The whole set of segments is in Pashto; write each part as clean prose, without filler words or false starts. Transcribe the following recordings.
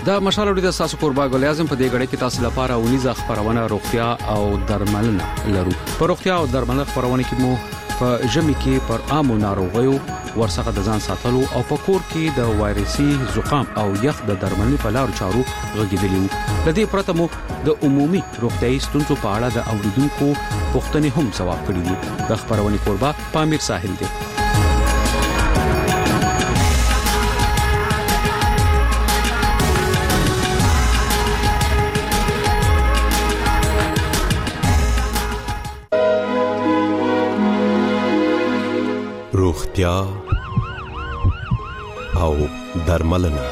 دا مشال اوري د تاسو قربا ګل اعظم په دې غړې کې تاسو لپاره ونیزه خبرونه روغتیا او درملنه لرو. په روغتیا او درملنه خبرونه کې مو په ژمي کې پر عامو ناروغیو ورڅخه د ځان ساتلو او په کور کې د وایرسي زکام او یخ د درملنې په لارو چارو غږیدلی وو. د دې پرته مو د عمومي روغتیايي ستونزو په اړه د اوریدونکو پوښتنې هم ځواب کړې دي. د خبرونه قربا پامیر ساحل دی. روغتیا او درملنه.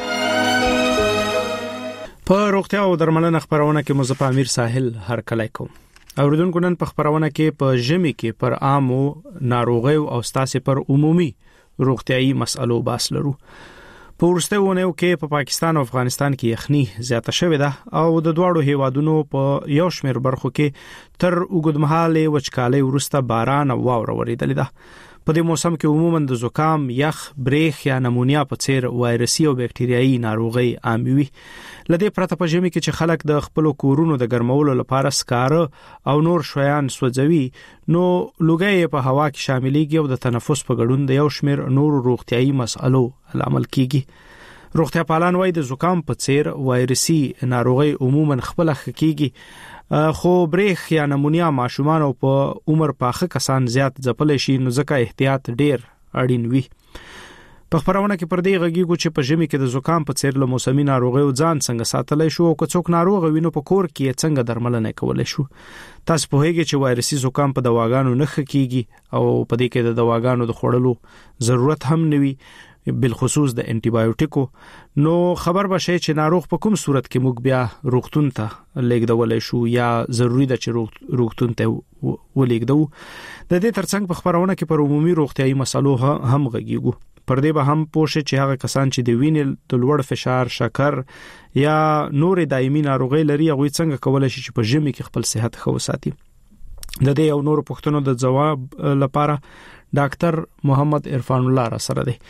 په روغتیا او درملنه خبرونه کې مزه امیر ساحل هر کله کوم. اوریدونکو نن په خبرونه کې په ژمي کې پر عامو ناروغیو او ستاسو پر عمومي روغتیايي مسالو باس لرو. په ورستهونه کې په پاکستان او افغانستان کې یخني زیاته شوې ده او د دوړو هیوادونو په یو شمېر برخو کې تر وګدمحاله وچکالۍ ورسته باران او واوره وریدلې ده. په دې موسم کې عموما د زکام، یخ، بریخ یا نمونیا په څیر وایرسي او بکټریايي ناروغي عام وي. لدې پرته په ژمي کې چې خلک د خپل کورونو د ګرمولو لپاره سکاره او نور شیان سوځوي، نو لوګي په هوا کې شاملېږي او د تنفس په ګډون د یو شمېر نور روغتيایي مسالو عمل کیږي. روغتیا پالان وایي د زکام په څیر وایرسي ناروغي عموما خپل خکېږي، خو بریخ یا نمونیا ماشومان او په عمر پاخه کسان زیات ځپل شي، نو ځکه احتیاط ډیر اړین وي. په خبرونه کې پر دې غږیږو چې په ژمي کې د زکام په څیر له موسمي ناروغیو ځان څنګه ساتلای شو او که څوک ناروغ وي نو په کور کې څنګه درملنه کولای شو. تاسو په هیګه چې وایرسي زکام په دواګانو نه خکېږي او په دې کې د دواګانو د خوړلو ضرورت هم نوي، بالخصوص د انټي بایوټیکو. نو خبر بشي چې ناروغ په کوم صورت کې موږ بیا روغتون ته لېږدولای شو یا ضروری ده چې روغتون ته ولېږدو. د دې ترڅنګ په خبرونه کې پر عمومي روغتيایي مسالو هم غږیږو. پر دې به هم پوښتنه چې هغه کسان چې د وینې د لوړ فشار، شکر یا نور دایمي ناروغي لري، هغه څنګه کولای شي چې په ژمي کې خپل صحت ښه وساتي. د دې او نور پوښتنو د جواب لپاره ډاکټر محمد عرفان الله را سره دی.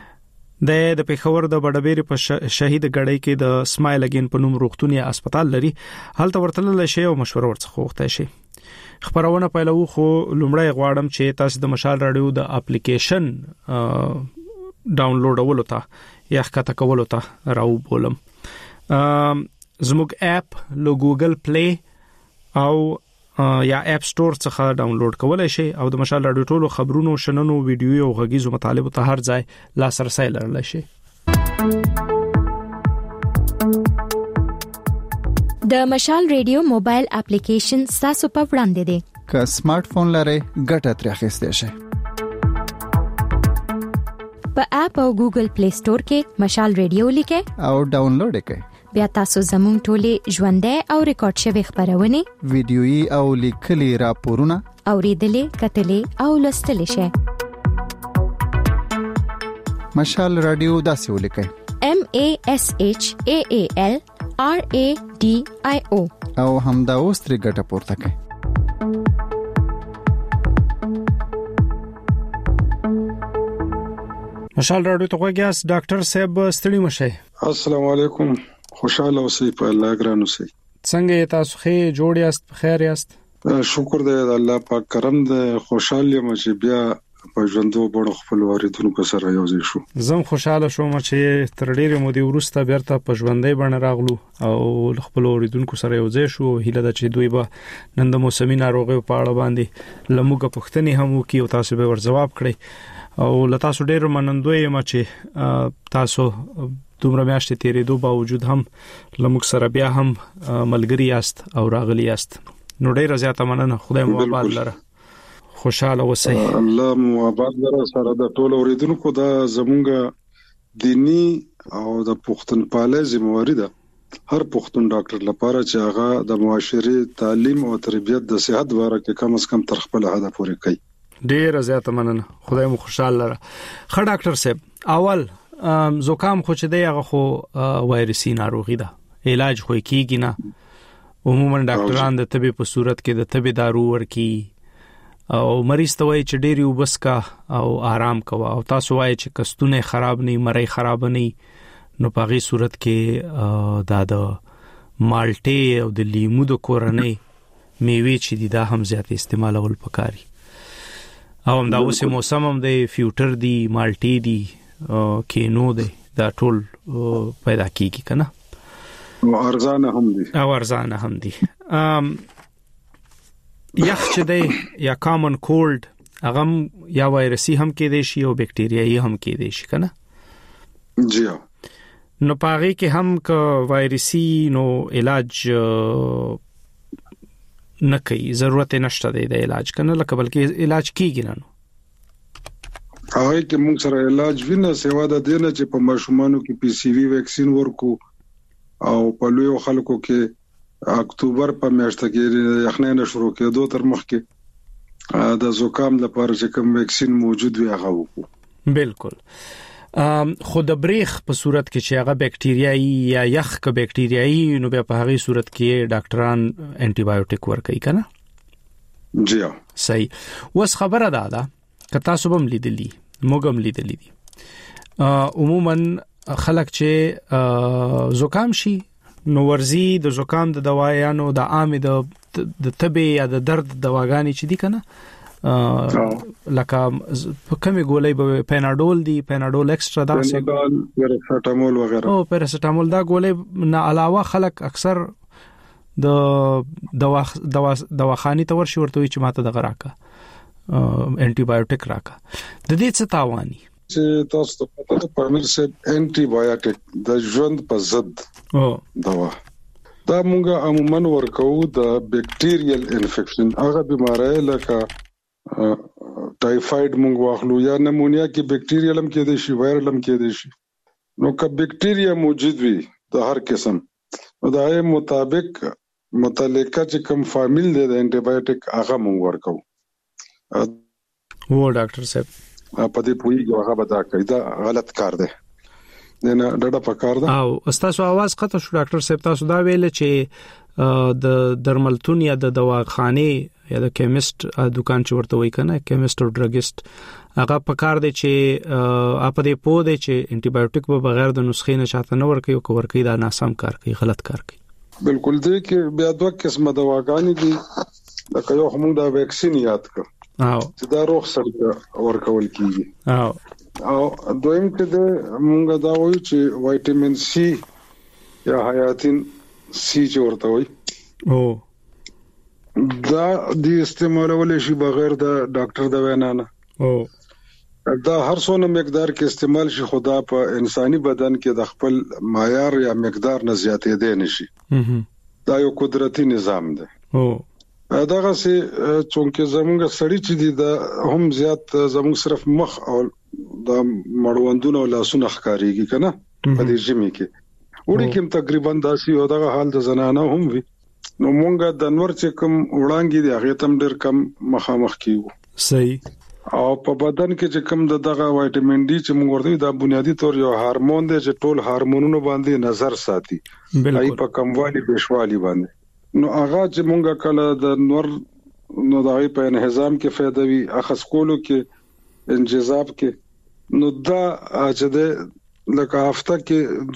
د پیښور د بډبېری په شهید غړی کې د سمایل اگین په نوم روغتون یا هسپتال لري. هلته ورتلل شي او مشوره ورڅخه وغوښتای شي. خبرونه پیلو خو لومړی غواړم چې تاسو د مشال رادیو د اپلیکیشن ډاونلوډولو ته یا ښکته کولو ته راو بولم. زموږ اپ له ګوګل پلی او یا اپ سٹور څخه ډاونلوډ کولای شئ او د مشال رادیو ټولو خبرونو، شننو، ویډیو او غږیزو مطالبو ته هر ځای لاسرسي لرلی شئ. د مشال رادیو موبایل اپلیکیشن تاسو په وړاندې دی. که سمارټ فون لرئ ګټه ترې اخیستئ شئ. په اپ او ګوګل پلی سٹور کې مشال رادیو لیکئ او ډاونلوډ کړئ. بیا تاسو زموږ ټولې ژوندۍ او ریکارډ شوی خبرونه، ویډیويي او لیکلي راپورونه اوریدلې، کتلې او لوستلې شئ. مشال رادیو داسې ولیکئ: MASHAAL RADIO او همدا اوس ترې ګټه پورته کړئ. مشال رادیو ته غوږیاست. ډاکټر صاحب ستړي مشه. السلام علیکم. خوشاله اوسئ، په الله ګران اوسئ. څنګه تاسو ښه جوړ یاست؟ بخیر یاست؟ شکر دی د الله پاک کرم دی. خوشاله یم چې بیا په ژوندو بړو خپل واردونکو سره یو ځای شو. زم خوشاله شوم چې تر ډیره مودې وروسته بیرته په ژوندۍ باندې راغلو او خپل واردونکو سره یو ځای شو. هیله ده چې دوی به نن د موسمي ناروغیو په اړه باندې لموږه پوښتنې هم وکړي او تاسو به ور جواب کړئ. او لته تاسو ډیر منندوی یم چې تاسو دومره میاشتې تیرېدو باوجود هم لموږ سره بیا هم ملګری یاست او راغلی یاست. نو ډیره زیاته مننه. خدای مو آباد لره. خوشاله اوسئ. الله مو آباد لره. سره د ټولو اوریدونکو د زمونږ دینی او د پښتونپالۍ ذمہواری ده هر پښتون ډاکټر لپاره چې هغه د معاشري تعلیم او تربیت د صحت لپاره کې کم از کم تر خپل هدف پورې کوي. ډیره زیاته مننه. خدای مو خوشاله لره. خ ډاکټر صاحب، اول زکام خو چې دی هغه خو وایرسي ناروغي ده، علاج خو کیږي نه. عموما ډاکټران د طبي په صورت کې د طبي دارو ورکي او مریض ته وایي چې ډېری وبس کا او آرام کوه او تاسو وایي چې کستونه خراب نه، مړی خراب نه، نو په هغه صورت کې دا د مالټې او د لیمو د کورنۍ میوه چې دا هم زیات استعمالول پکاري او هم دا اوس موسم هم د فیوټر دی مالټې دی کینو دی دا ټول پیدا کیږي کنه او ارزانه هم دي یخ چې دی یا کامن کولد هغه یا وایرسي هم کې دی شي او بکټریایي هم کې دی شي کنه جی نو پاره کې هم ک وایرسي نو علاج نه کوي ضرورت نشته دی د علاج کنه لکه بلکې علاج کیږي نه هغه کې موږ سره علاج وینه سیوا د دینه چې په ماشومانو کې پی سی وی ویکسین ورکو او په لوی خلکو کې اکتوبر په میاشت کې یخنۍ شروع کېدو تر مخکې د زکام لپاره چې کوم ویکسین موجود وي هغه وکړو بالکل خو د بریخ په صورت کې چې هغه بکټریایي یا یخ ک بکټریایي نو په هغه صورت کې ډاکټران انټي بایوټیک ورکوي کنه جی صحیح وس خبره ده کتا صبم لیدلی موګم لیدلی دي عموما خلک چې زکام شي نو ورزي د زکام د دوايانو د عام د تبي یا د درد دواګانی چې دي کنه لکه په کومه ګولې به پیناډول دی پیناډول ایکسترا دا پیراسټامول وغیرہ او پیراسټامول دا ګولې نه علاوه خلک اکثر د دواخاني ته ورشي ورته چې ماته د غراکا انټي بایوټیک راکا د دې څه تاواني چې تاسو ته پته ده پرمیر سه انټي بایوټیک د ژوند په ضد دوا دا موږ عموما ورکو د بکټیریل انفیکشن هغه بیماری لکه ټایفاید مونږ واخلو یا نمونیا کې بکټیریل هم کې دي شي وایرل هم کې دي شي نو که بکټیریا موجود وي د هر قسم دا یې مطابق متعلقه چې کوم فامیل دی د انټي بایوټیک هغه مونږ ورکو و ډاکټر صاحب په دې پوری هغه بدا کوي دا غلط کار دی نه ډډه پکار ده او استاسو आवाज قطع شو ډاکټر صاحب تاسو دا ویل چې د درملتون یا د دواخانه یا د کیمست دکان چې ورته وای کنه کیمست او ډرګست هغه پکار دی چې اپ دې پوه دی چې انټي بایوټیک به بغیر د نسخې نه چاته نه ورکي او ورکي دا ناسم کار کوي غلط کار کوي بالکل دې کې بیا دوه قسمه دواګانی دي لکه یو هم دا ویکسین یاد کړ چې دا روغ سره ورکول کیږي او دویم کې د مونږ دا وایو چې وایټامین سی یا حیاتین سی چې ورته وایي او دا د استعمالول شي بغیر د ډاکټر د وینا نه او دا هر څونه مقدار کې استعمال شي خدا په انساني بدن کې د خپل معیار یا مقدار نه زیاتې دي نشي دا یو قدرتي نظام دی او داغه سي چونکه زموږ سړی چې دی دا هم زیات زموږ صرف مخ او د مړوندونو لاسونه ښکاریږي کنه په دې ژمي کې وړي کوم تقریبا داسي او دغه حال د زنانه هم وي نو مونږه د نور چې کوم وړانګي دی هغه تم ډېر کم مخامخ کیو صحیح او په بدن کې چې کوم دغه وایټامین ډي چې مونږ ورته دا بنیادی طور یو هورمون دی چې ټول هورمونونو باندې نظر ساتي ای په کموالي بشوالي باندې نو هغه چې مونږه کله د نور نو دغه په انهضام کې فائدہ وي اخص کولو کې انجذاب کې نو دا چې د لکه هفته کې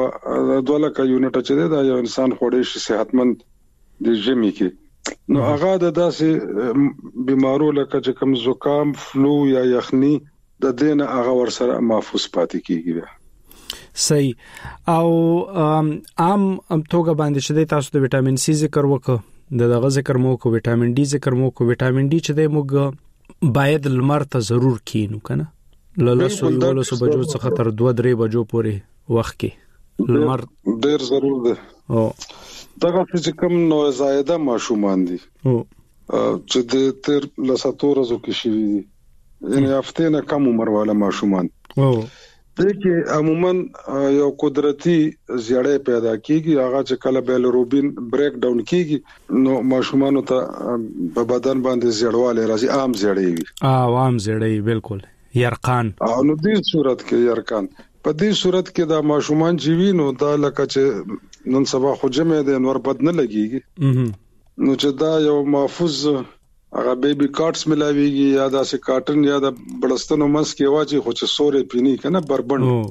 200 یونټ چې دا یو انسان خوړې شي صحتمند د ژمي کې نو هغه د داسې بیمارو لکه چې کوم زکام فلو یا یخني د دینه هغه ور سره محفوظ پاتې کیږي صحیح او عام توګه باندې چې تاسو د وټامین سي ذکر وکړه دغه ذکر مو کو وټامین ډي ذکر مو کو وټامین ډي چې د موږ باید لمر ته ضرور کینو کنه لاسو یو سو بجو څخه تر 2-3 بجو پورې وخت کې لمر ډیر ضرور ده او دغه چې کوم نو زائده ماشومان دي او چې د تر لساتو ورځو کې شي دي یعنی هفته نه کم عمر والا ماشومان او د کې عموما یو قدرتي زیړې پیدا کیږي هغه چې کله بیلروبین بریک ډاون کیږي نو ماشومان ته په بدن باندې زیړواله راځي عام زیړې وي عام زیړې بالکل یرقان او نو دې صورت کې یرقان په دې صورت کې دا ماشومان چې وینو دا لکه چې نن سبا خو جمع دي نور بد نه لګيږي نو چې دا یو محفوظ هغه بیبي کارټس ملاويږي یا دا سه کاټن یا د بلستانو مس کې واچي خو چې سورې پینی کنه بربند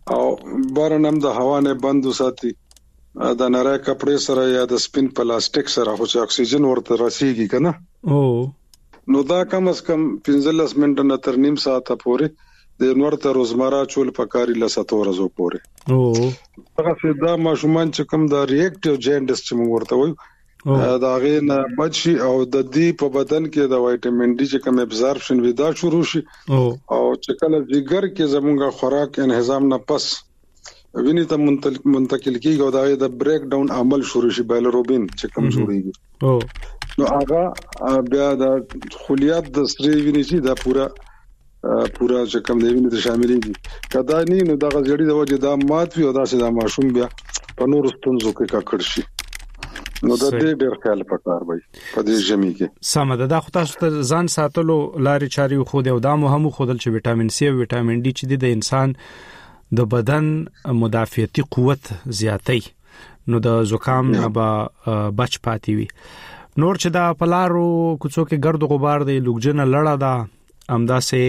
او بارنم د هوا نه بند وساتي د نری کپڑے سره یا د سپین پلاستیک سره چې اکسیجن ورته رسیږي کنه نو دا کم از کم 15 منټه نه تر نیم ساعت پورې د نورته روزمره چول پکاري لساتو ورځو پورې هغه دا ماشومان چې کوم د ریاکټیو جاینډس چې موږ ورته وایو دا غي نه بچي او د دې په بدن کې د وټامین ډي چې کوم ابزاربشن ودا شروع شي او چې کله جګر کې زموږه خوراک انهضام نه پس ویني ته منتقل کیږي او دا د بریک ډاون عمل شروع شي بایلروبین چې کوم جوړیږي نو هغه بیا د خلیات د سری ویني چې دا پورا چې کوم دی ویني ته شاملېږي کدا نه نو دا غړي د وجه دا مات وي او دا سه دا ماشوم بیا په نور ستونزو کې کاکړ شي نو دا ډېر خیال پکار وي په دې ژمي کې سمه ده خو تاسو ته ځان ساتلو لارې چاري خو دی او دا مهم خودل چې وټامین سی او وټامین ډي چې د انسان د بدن مدافعتي قوت زیاتوي نو د زکام نه بچ پاتې وي نور چې دا پلارو کوڅو کې ګرد غبار دی لوګجنه لړه ده امدا سه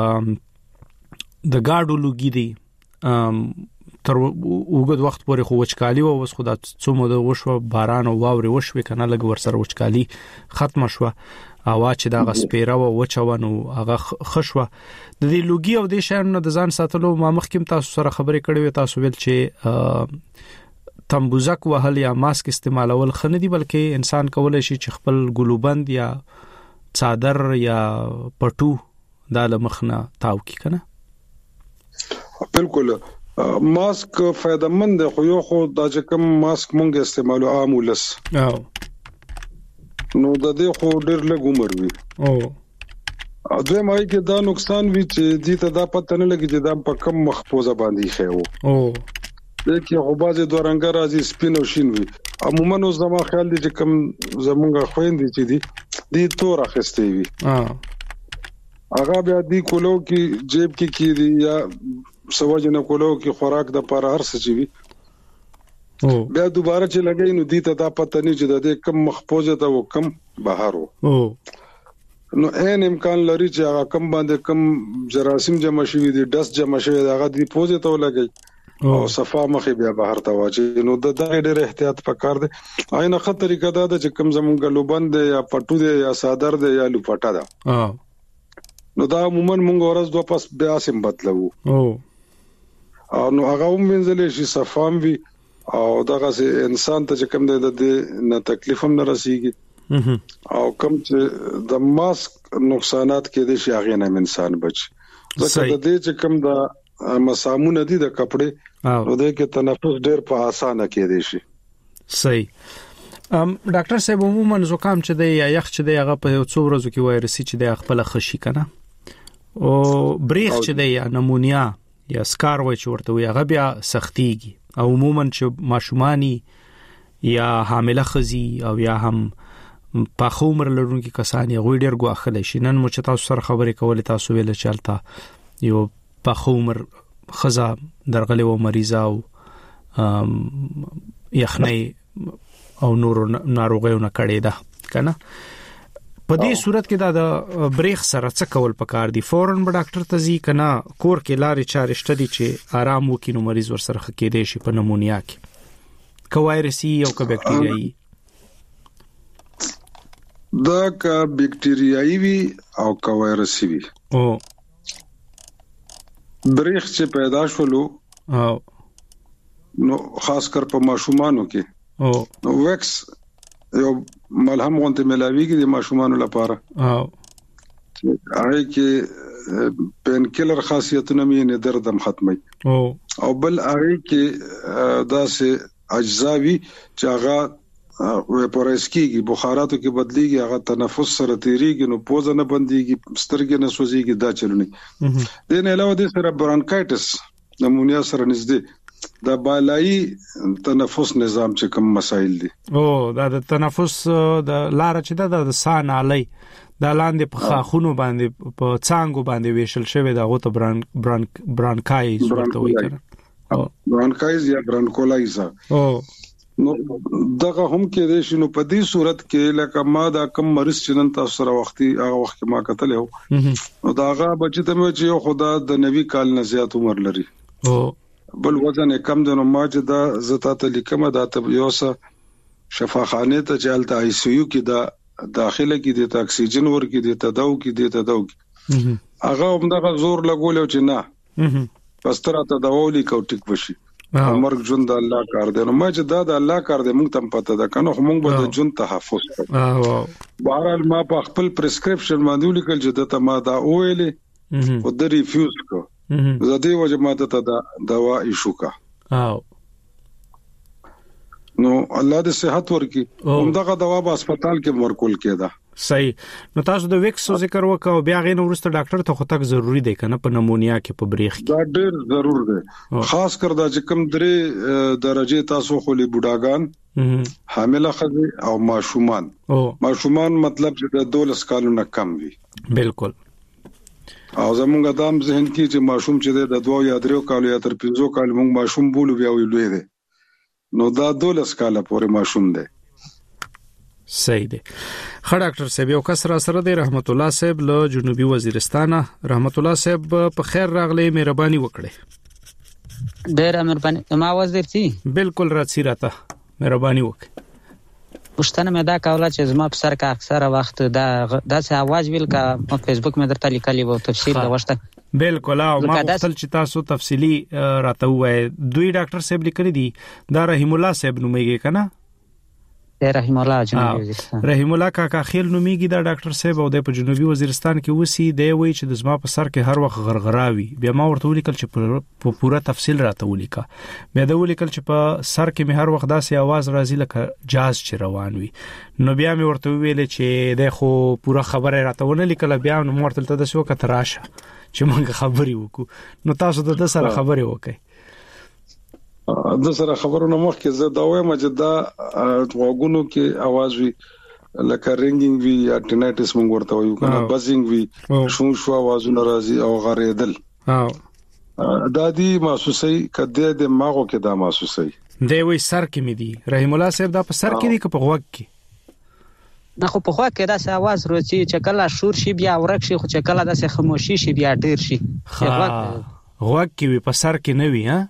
د گاډو لوګي دي تر وګد وخت پورې خو وچکالي او وس خدا څومره د وشو باران او واوري وشوي کنه لګ ور سره وچکالي ختم شوه اوا چې دا غسپیره او وچونو هغه خشوه د دې لوګي او د شانو د ځان ساتلو ما مخکیم تاسو سره خبرې کړې وې تاسو ویل چې تمبوزک وهل یا ماسک استعمالول خنه دي بلکې انسان کولای شي چې خپل ګلوبند یا صادر یا پټو دا لمخنه تاو کی کنه بالکل ماسک فائدہ مند خو یو خو دا چې کوم ماسک مونږ استعمالو عامولس نو د دې خو ډېر لږ عمر وي دوی مای کې دا نقصان وی چې دې ته دا پته نه لګي چې دا په کم محفوظه باندې خېو دې کې خو بازي دوه رنگ راځي سپین او شین وي عموما نو زما خیال دي چې کوم زمونږ خويندې چې دې تور اخستې وي هغه بیا دې کولو کې جیب کې کیږي یا سوجنه کولو کې خوراک د پر هر څه چی بیا دوباره چې لګی نو دې ته دا پته نه چې د دې کم محفوظه ته او کم بهارو نو ان امکان لري چې هغه کم باندې کم جراثیم جمع شوي دي ډست جمع شوي دا هغه دې پوزه ته لګي او صفه مخې بیا بهر ته واچي نو د دغه ډېر احتیاط پکار دي عین خطر طریقه دا چې کم زمونږ لوبند یا پټو دی یا صادر دی یا لوپټا ده نو دا عموما مونږ ورځ دوه پس بیا سم بدلو او نو هغه ومنځلې شي صفام وی او دغه انسان ته کم دی د نه تکلیف هم نه رسیږي او کم چې د ماسک نقصانات کې دي شي هغه نه انسان بچ ځکه د دې چې کم د مسامونه دي د کپڑے نو د کې تنفس ډېر په اسانه کې دي شي صحیح ډاکټر صاحب عموما زکام چې دی یا یخ چې دی هغه په څو ورځو کې وایرسي چې دی خپل خشي کنه او بریخ چې دی یا نمونیا یا سکار وای چې ورته وي هغه بیا سختيږي او عموما چې ماشومانی یا حامله خزي او یا هم په عمر لرونکي کسان یې غوډ ډیر غواخل شي نن مو چې تاسو سره خبرې کولې تاسو ویل چلتا یو په عمر خزا درغلې و مریضه او یخنۍ او نور ناروغیونه کړي ده کنه په دې صورت کې دا د بریخ سره څه کول پکار دي فورن به ډاکټر ته ځي کنه کور کې لارې چارې شته دي چې آرام وکړي نو مریض ور سره خکېدې شي په نمونیا کې کا وایرسي او کا بکټریایي دا کا بکټریایي وي او کا وایرسي وي بریخ چې پیدا شولو نو خاص کر په ماشومانو کې نو ویکس یو ملهم غونته ملاویږي د ماشومانو لپاره هغه کې پین کیلر خاصیتونه مې درد هم ختمي او بل هغه کې داسې اجزاوي چې هغه ویپورایز کیږي بخاراتو کې بدليږي هغه تنفس سره تیریږي نو پوزه نه بنديږي سترګې نه سوځيږي دا چلونی دین علاوه د سره برانکایټس نمونیا سره نږدې دا بالای تنفس نظام چې کوم مسائل دي دا د تنفس د لار چې د سان علی دا لاندې په خاخونو باندې په څنګه باندې ویشل شوی دا غوته برانکایز ورته وایي کنه برانکایز یا برانکولایز نو دغه هم کې د شنو په دې صورت کې لکه ما دا کم مریض چې نن تاسو سره هغه وخت ما کتل نو دا هغه بچی ته چې خدا د نوي کال نه زیات عمر لري بل وزن کم د نو ما چې دا زتا ته لیکم دا ته یو څه شفاخانه ته چلته آی سی یو کې دا داخله کې د اکسیجن ور کې د تداو کې د تداو هغه همدغه زور لګول چې نه پس تر ته داولي کو ټیک وشي مرګ ژوند د الله کار دی نو ما چې دا د الله کار دی موږ تم پته ده کنه موږ به د ژوند تحفظ کوو بهرحال ما په خپل پرسکرپشن باندې لیکل چې د ته ما دا اویلې او د ریفیوز کو زه دې وجه ما ته دا دوا ایشو کا نو الله دې صحت ورکړي همدغه دوا په هسپتال کې ورکول کېده صحیح نو تاسو د ویکس ذکر وکاو بیا غین ورسته ډاکټر ته خو تک ضروری دی کنه په نمونیا کې په بریخ کې دا ډېر ضرور دی خاص کر دا چې کم درې درجه تاسو خو له بوډاګان حامله ښځې او ماشومان مطلب چې د 12 کالو نه کم وي بالکل او زمونږ دام ذهن کې چې ماشوم چې د 2 یا 3 کالو یا تر 5 کالو موږ ماشوم بولو بیا ویلوي دي نو دا 12 کاله پورې ماشوم دی صحیح دی خړ ډاکټر صاحب یو کس را سره دی رحمت الله صاحب له جنوبي وزیرستان رحمت الله صاحب په خیر راغلی مهرباني وکړئ ډېر مهرباني ما आवाज درتي بالکل راځي راته مهرباني وکړئ پښتنه مې دا کوله چې زما په سر کې اکثره وخت دا څه आवाज ویل کا په فیسبوک مې درته لیکلی وو تفصیل دا وشته بالکل او ما خپل چې تاسو تفصیلی راته وای دوی ډاکټر صاحب لیکلي دي دا رحیم الله صاحب نومېږي کنه رحیم الله جنوبي وزیرستان رحیم الله کاکا خیل نومېږي دا ډاکټر صاحب او د په جنوبي وزیرستان کې وسی دی وای چې د زما په سر کې هر وخت غرغراوي بیا ما ورته ولیکل چې په پوره تفصیل راته ولیکا بیا دا ولیکل چې په سر کې مې هر وخت داسې आवाज راځي لکه جاز چې روان وي نو بیا مې ورته ویل چې د خو پوره خبره راته ونه لیکل بیا نو ورته ته د شو کتراشه چې موږ خبري وکړو نو تاسو د سره خبري وکړئ د سره خبرونه مخکې زه دا وایم چې دا غوګونو کې आवाज وی لکه رینګینګ وی یا ټینایټس موږ ورته وایو کنه بزینګ وی شو आवाजونه راځي او غریدل دا دی محسوسي کده د ماغو کې دا محسوسي دی وی سر کې مې دی رحیم الله صاحب دا په سر کې دی که په غوږ کې نه خو په خوا کې دا څه आवाज راځي چې کله شور شي بیا ورک شي خو چې کله دا څه خاموشي شي بیا ډیر شي غوږ کې وي په سر کې نه وي ها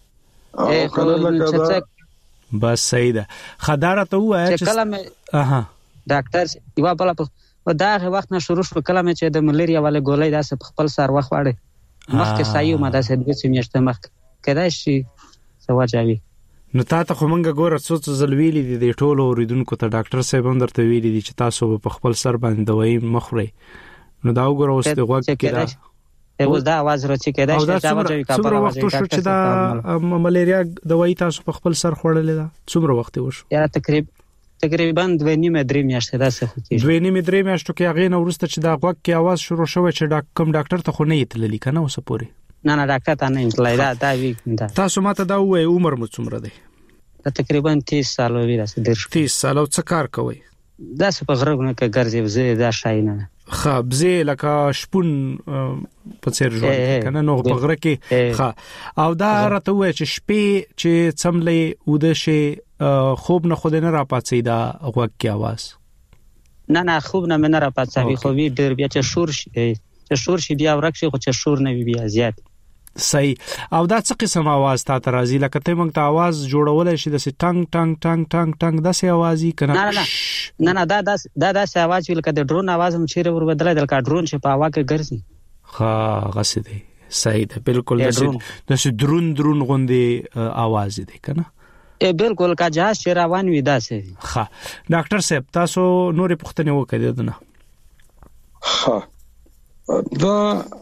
بس صحیح ده خداره ته وای چې کله مې ډاکټر یو بل په داغه وخت نه شروع شو کله مې چې د ملیریا والے ګولې داسې په خپل سر وخت واړې مخکې سایو ما داسې د څه میاشتې مخ کدا شي سواجاوي نو تاسو خو مونږ ګوره څو زلویلي دي د ټولو اوریدونکو ته ډاکټر صاحب هم درته ویلي دي چې تاسو په خپل سر باندې دوايي مخوري نو دا وګوره اوس د غوږ کې دا اوس دا आवाज راځي کېدای شي دا وجه څومره وخت شو چې دا ملیریا دوايي تاسو په خپل سر خوړلې ده څومره وخت وشو یا تقریبا 2.5 میاشتې دا څه کوي 2.5 میاشتو کې هغه نو ورسته چې دا غوږ کې आवाज شروع شوه چې کوم ډاکټر ته خو نه یتللی کنه اوس پوري نه ډاکټر ته نه یتللی دا وی تاسو ماته دا وای عمر مو څومره دی تقریبا 30 سال وی راځي 30 سال او څه کار کوي دا څه په غرغونه کې ګرځي زه دا شای نه خبزه لکه شپون په څیر ژوند کنه نو په غره کې او دا راته وای چې شپې چې څملې وده شي خوب نه خود نه را پاتې دا غوږ کې आवाज نه خوب نه را پاتې خو وی ډیر بیا چې شور شي بیا ورک شي خو چې شور نه وي بیا زیات صحیح او دا څه قسم आवाज تا راځي لکه ته موږ ته आवाज جوړولای شي د سي ټنګ ټنګ ټنګ ټنګ ټنګ د سي आवाज کنه نه دا سي आवाज ویل کده ډرون आवाज هم چیرې ور بدلای دلته ډرون چې په هوا کې ګرځي ها غسه دی صحیح ده بالکل د سي درون غوندي आवाज دی کنه بالکل کا جهاز چې روان وي دا سي ها ډاکټر صاحب تاسو نورې پوښتنه وکړئ دنه ها دا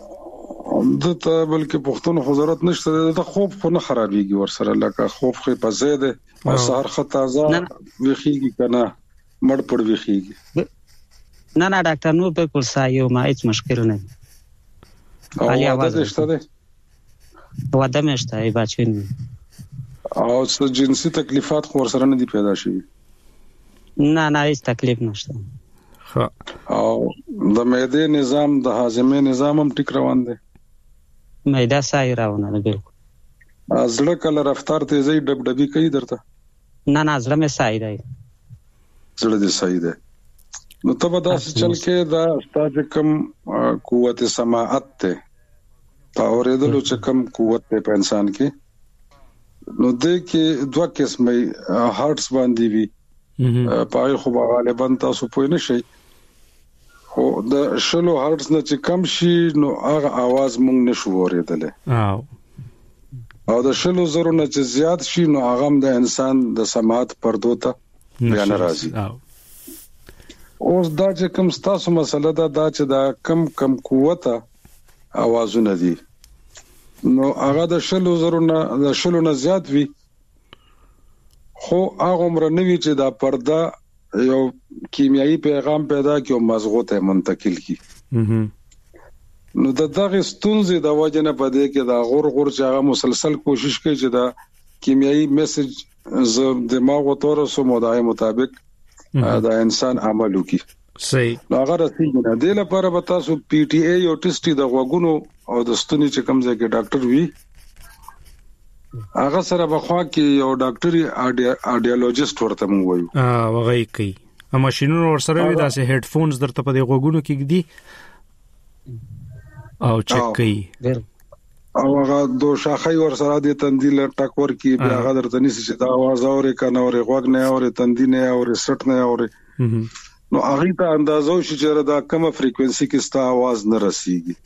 دته بلکې پښتون حضرت نشته د خوب خو نه خرابېږي ورسره لکه خوب خو په زیاده او سحر خطازه ویخیږي کنه مړ پړ ویخیږي نه ډاکټر نو بالکل سایو ما هیڅ مشکل نه علي आवाज نشته ده واده مشته ای بچین او څه جنسي تکلیفات خو ورسره نه دي پیدا شي نه هیڅ تکلیف نشته او د معده نظام د هاضمه نظام هم ټیک روان دی معده سای روانه ده بالکل ازړه کله رفتار تیزی ډبډبي کوي درته نه زړه مې سای دی زړه دې سای دی نو ته به داسې چل کې دا ستاسو کم قوت سماعت ته اوریدلو چې کم قوت ته په انسان کې نو د کې دوه قسمه هارټس باندې وي پای خو غالبا تاسو پوه نه شئ خو د شلو هارټس نه چې کم شي نو هغه आवाज مونږ نشو اوریدل او د شلو زرو نه چې زیات شي نو هغه د انسان د سماعت پردو ته بیا ناراضي اوس دا چې کوم تاسو مسله دا چې دا کم قوته आवाजونه دي نو هغه د شلو زرو نه زیات وي خو هغه عمر نوي چې دا پرده یو کیمیاوي پیغام پیدا کوي او مزغو ته منتقل کی نو دغه ستونزې د وجه نه پدې کې دا غور چې هغه مسلسل کوشش کوي چې دا کیمیاوي میسج دماغ او تور سو مودای مطابق دا انسان عمل وکي صحیح نو هغه رسېږي نه د لپاره به تاسو پی ټی ای او ټیسټي د غوګونو او د ستوني چې کوم ځای کې ډاکټر وي هغه سره بخوا کې یو ډاکټري اډیالوجیست ورته مونږ وایو وغه کوي ماشينونو ور سره وي داسې هډ فونز درته په دې غوګونو کې دي او چک کوي او هغه دوه شاخې ور سره د تندیل ټاکور کې بیا هغه درته نشي چې دا आवाज اوري کنه اوري غوګ نه اوري تندی نه اوري سټ نه اوري نو هغه ته اندازو شي چې دا کومه فریکوئنسي کې ستا आवाज نه رسیږي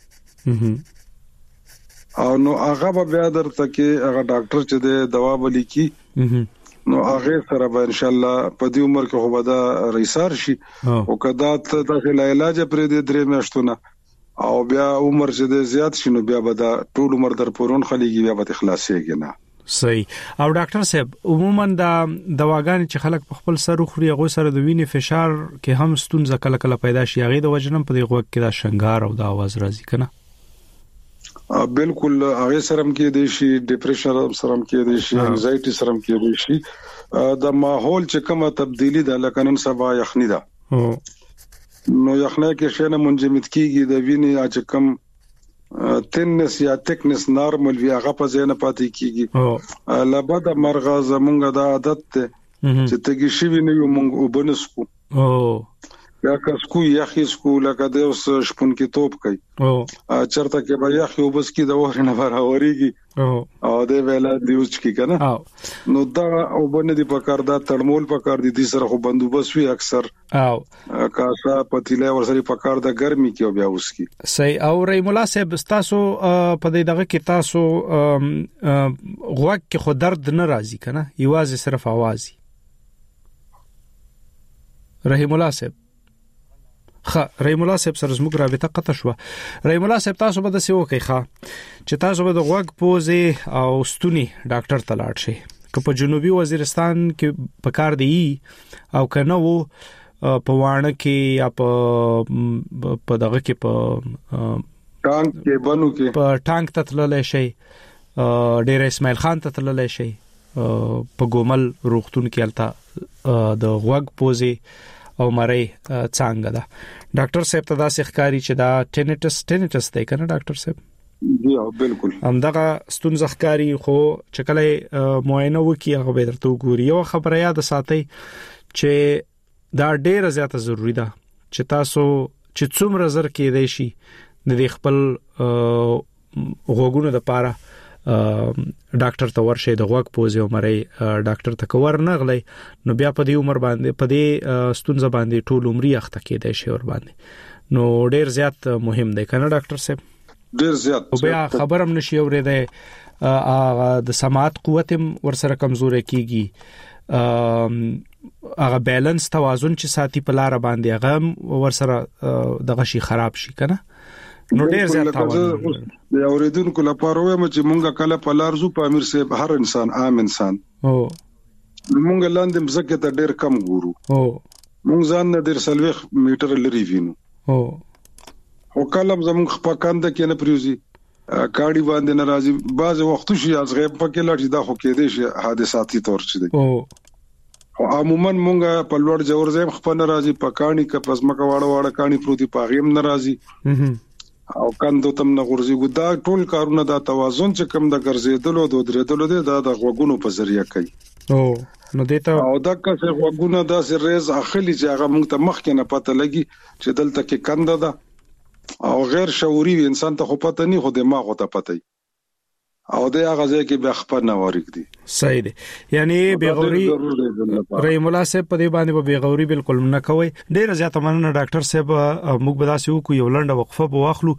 او نو هغه بیا درته کې هغه ډاکټر چې د دوا بلی کی نو هغه سره به ان شاء الله په دې عمر کې خو به دا ریسار شي او کدا ته د علاج پرې د 3 میاشتونه او بیا عمر چې د زیات شنو بیا به دا ټول عمر در پورون خلیږي بیا به خلاصيږي نه صحیح او ډاکټر صاحب عموما دا دواګان چې خلک په خپل سر خوري هغه سره د وینې فشار کې هم ستونزه کله کله پیدا شي هغه د وجنم په دې غوږ کې دا شنګار او دا आवाज راځي کنه بالکل هغه سره کې د شي ډیپریشن سره کې د شي انزایټي سره کې د شي د ماحول چې کومه تبدیلی ده لکه نن سبا یخنی ده نو یخنه کې شنه منجمد کیږي د وینې چې کم تنس یا تکنس نارمل وی هغه په ځای نه پاتې کیږي لبد مرغه زمونږ د عادت ته چې تګی شي ویني مونږ وبنسکو یا کسکو یخی سکو لکه د اوس شپون کې توپ کوي چرته کې به یخي وبس کې د اور نه راوريږي او د ویلا دیوچ کې کنه نو دا او باندې د پکار دا تړمول پکار دي سره خو بندوبس وی اکثر او کاسا پتیله ورسره پکار د ګرمي کې بیا اوس کې صحیح او رحیم الله صاحب تاسو په دغه کې تاسو غوږ کې خو درد نه راځي کنه یوازې صرف आवाज رحیم الله صاحب رحیم الله صاحب سره زموږ رابطه قطع شو رحیم الله صاحب تاسو به د سیو کوي چې تاسو به د غوږ پوزې او ستوني ډاکټر ته لاړ شئ که په جنوبي وزیرستان کې پکار دی او کنه وو په وانه کې یا په دغه کې په ټانک کې بنو کې په ټانک ته تللی شي ډیر اسماعیل خان ته تللی شي په ګومل روغتون کې الته د غوږ پوزې او مری څنګه ده ډاکټر صاحب ته دا ښکاری چې دا ټینیټس دی کنه ډاکټر صاحب جی بالکل همدغه ستونزه ښکاری خو چې کله معاینه وکي هغه به درته وګوري یو خبره یاد ساتئ چې دا ډیره زیاته ضروری ده چې تاسو چې څومره زر کې دی شي د خپل غوګونو لپاره ډاکټر ته ورشي د غوږ پوزې او مری ډاکټر ته کور نه غلي نو بیا په دې عمر باندې په دې ستونزه باندې ټول عمر اخته کېدای شي ور باندې نو ډیر زیات مهم دی کنه ډاکټر صاحب ډیر زیات او بیا خبرم نشي اورېده د سماعت قوت ور سره کمزوري کیږي هغه بیلانس توازن چې ساتي په لار باندې هغه ور سره دغه شي خراب شي کنه نو ډیر زیات توازن د اوریدونکو لپاره وایم چې مونږه کله په لارزو په امیر صاحب هر انسان عام انسان مونږ لاندې مزکه ته ډیر کم ګورو مونږ ځان نه ډیر سلوخ میټر لري وینو او کله زمونږ په کاند کې نه پریوزي کاړي باندې ناراضي بعض وختو شي از غیب پکې لاړ دا خو کې دي شي حادثاتي تور چي دي او عموما مونږه په لوړ جوړ ځای خپل ناراضي پکانی ک پزماکه واړه کانی پروتي پاغیم ناراضي او کاندو تم نه غورځي ګدا ټول کارونه دا توازن چې کم د ګرځېدلو د درېدلو د غوګونو په ذریعہ کوي نو دیتا او دا که غوګونه دا سریز اخلي چې هغه موږ ته مخکې نه پته لګي چې دلته کې کنده ده او غیر شعوري انسان ته خو پته نه خو دماغ ته پته او د هغه ځای کې به خپل نوارک دي. صحیح دي. یعنی بیغوري رحیم الله صاحب په دې باندې به بیغوري بالکل نه کوي. ډیر زیاته مننه ډاکټر صاحب. موږ به تاسو کو یو لنډه وقفه به واخلو.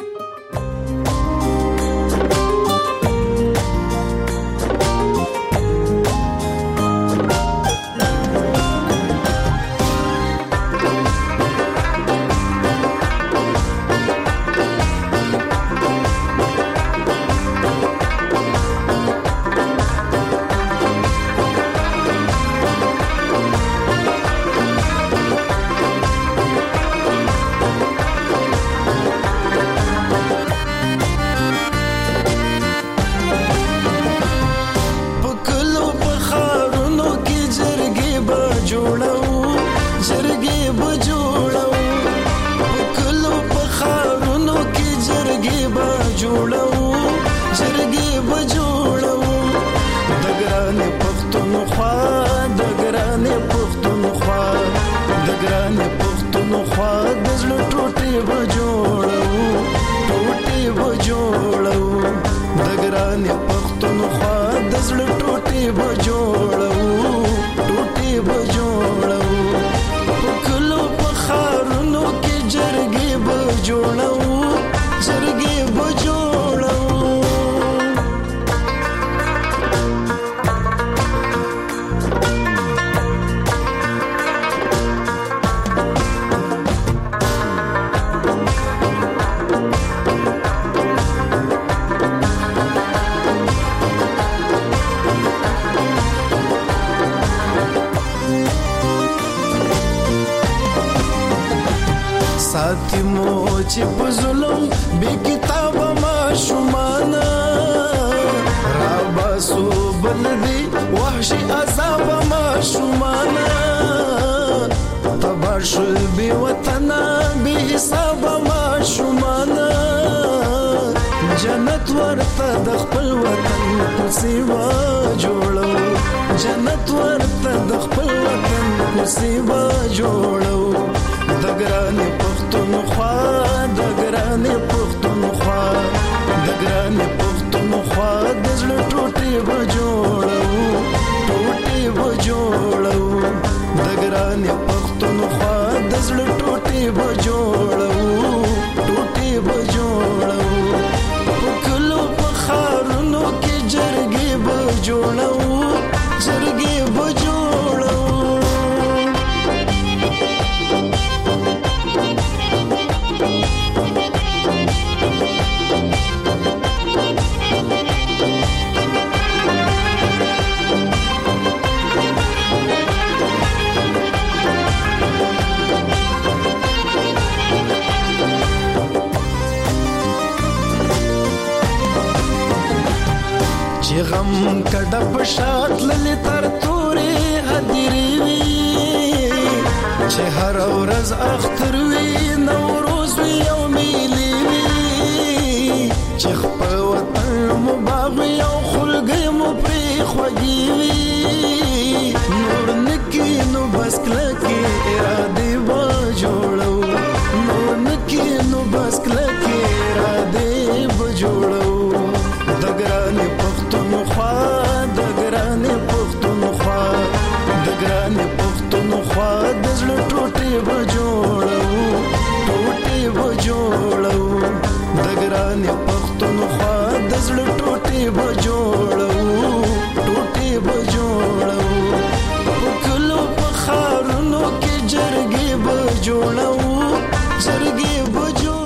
جنت ورته د خپل وطن کوسیوا جوړو جنت ورته د خپل وطن کوسیوا جوړو دګرانې پښتونخوا دګرانې پښتونخوا دګرانې پښتونخوا د زړه ټوټې و جوړو ټوټې و جوړو دګرانې پښتونخوا د زړه ټوټې و جوړو ټوټې و جوړو جوړو جرګې به جوړو غم کډه پښات للی تر تورې هدیری وی چې هر ورځ اختر وی نوروز وی او میلی وی چې خپل وطن مباغ او خلګي مو پری خوږی وی نور نکی نو بس کلکی اراده و جوړو نور نکی نو بس کلکی اراده و جوړو دګرانې پښتونخوا دګرانې پښتونخوا دګرانې پښتونخوا د زړه ټوټې و جوړو ټوټې و جوړو دګرانې پښتونخوا د زړه ټوټې و جوړو ټوټې و جوړو په کلو په خارونو کې جرګې و جوړو جرګې و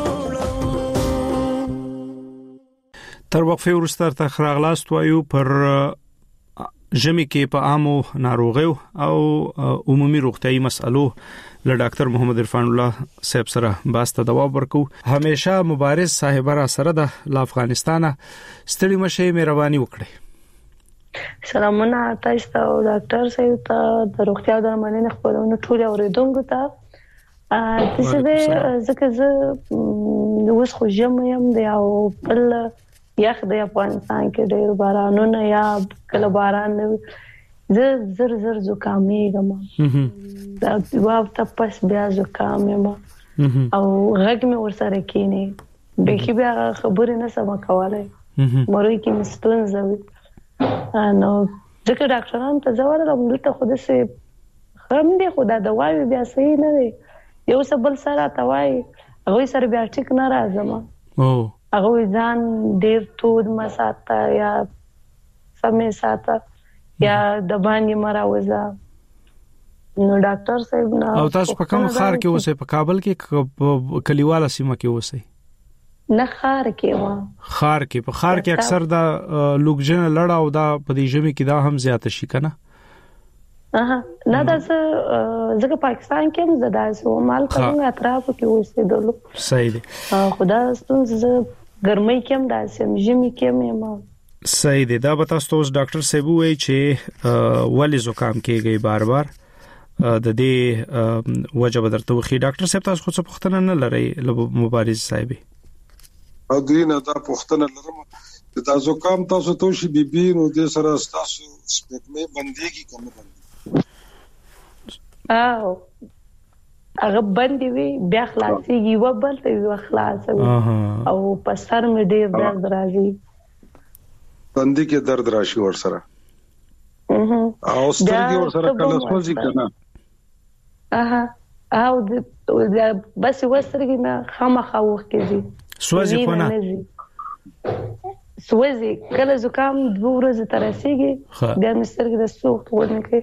تر وقفه وروسته تر خراغلاست وایو پر ژمي کې په عامو ناروغیو او عمومي روغتيایي مسالو له ډاکټر محمد عرفان الله صاحب سره باسته جواب ورکو. همیشه مبارز صاحب را سره د افغانستان ستړي مشه مهرباني وکړي. سلامونه تاسو ته ډاکټر صاحب ته د روغتیا درملنې خبرونه ټول اوریدونکو ته تاسو ځکه زه اوس خو یم د یو بل یخ د افغانستان کې ډېر بارانونه یا کله باران زر زکامېږم دا واو تاسو بیا زکام یم او غږ مې ورسره کینی به کې بیا خبرې نه سم کولای مروي کې مستون زوي نو ځکه ډاکټرانو ته ځوړل دلته خو دې خم دي خدا دوايي بیا صحیح نه دی یو څه بل سره توای هغه سره بیا ټیک نه راځم هغه ځان ډیر تود مساته یا سمې ساته یا د باندې مراوزه نو ډاکټر صاحب نه او تاسو په کوم خار کې اوسئ په کابل کې کلیواله سیمه کې اوسئ نه خار کې په خار کې اکثر دا لوګجن لړا او دا په دې ژمي کې دا هم زیات شي کنه نه دا زګه پاکستان کې هم زدا سو مال څنګه اطراف کې اوسېدلو صحیح دي خدا ستاسو ګرمۍ کې هم داسې ژمي کې هم صحیح دي دا به تاسو ډاکټر صاحب وایي چې ولې زکام کېږي بار بار د دې وجه بدرته وخی ډاکټر صاحب تاسو خو څه پوښتنه نه لرئ مبارز صاحب او دینه دا پوښتنه لرم دا زکام تاسو ته شي بي نو د سره تاسو سپېکمه بنديږي کوم باندې هغه باندې وی بیا خلاصيږي وبل ته خلاص او په سر مې ډېر درد راځي باندې کې درد راشي ور سره او سترګې ور سره کله سوځي کنه او بس وسترګې نه خامخا وخت کېږي سوځي په نه سوځي کله زکام 2 ورځې تر رسیږي بیا مسترګې د سوخت ورنه کې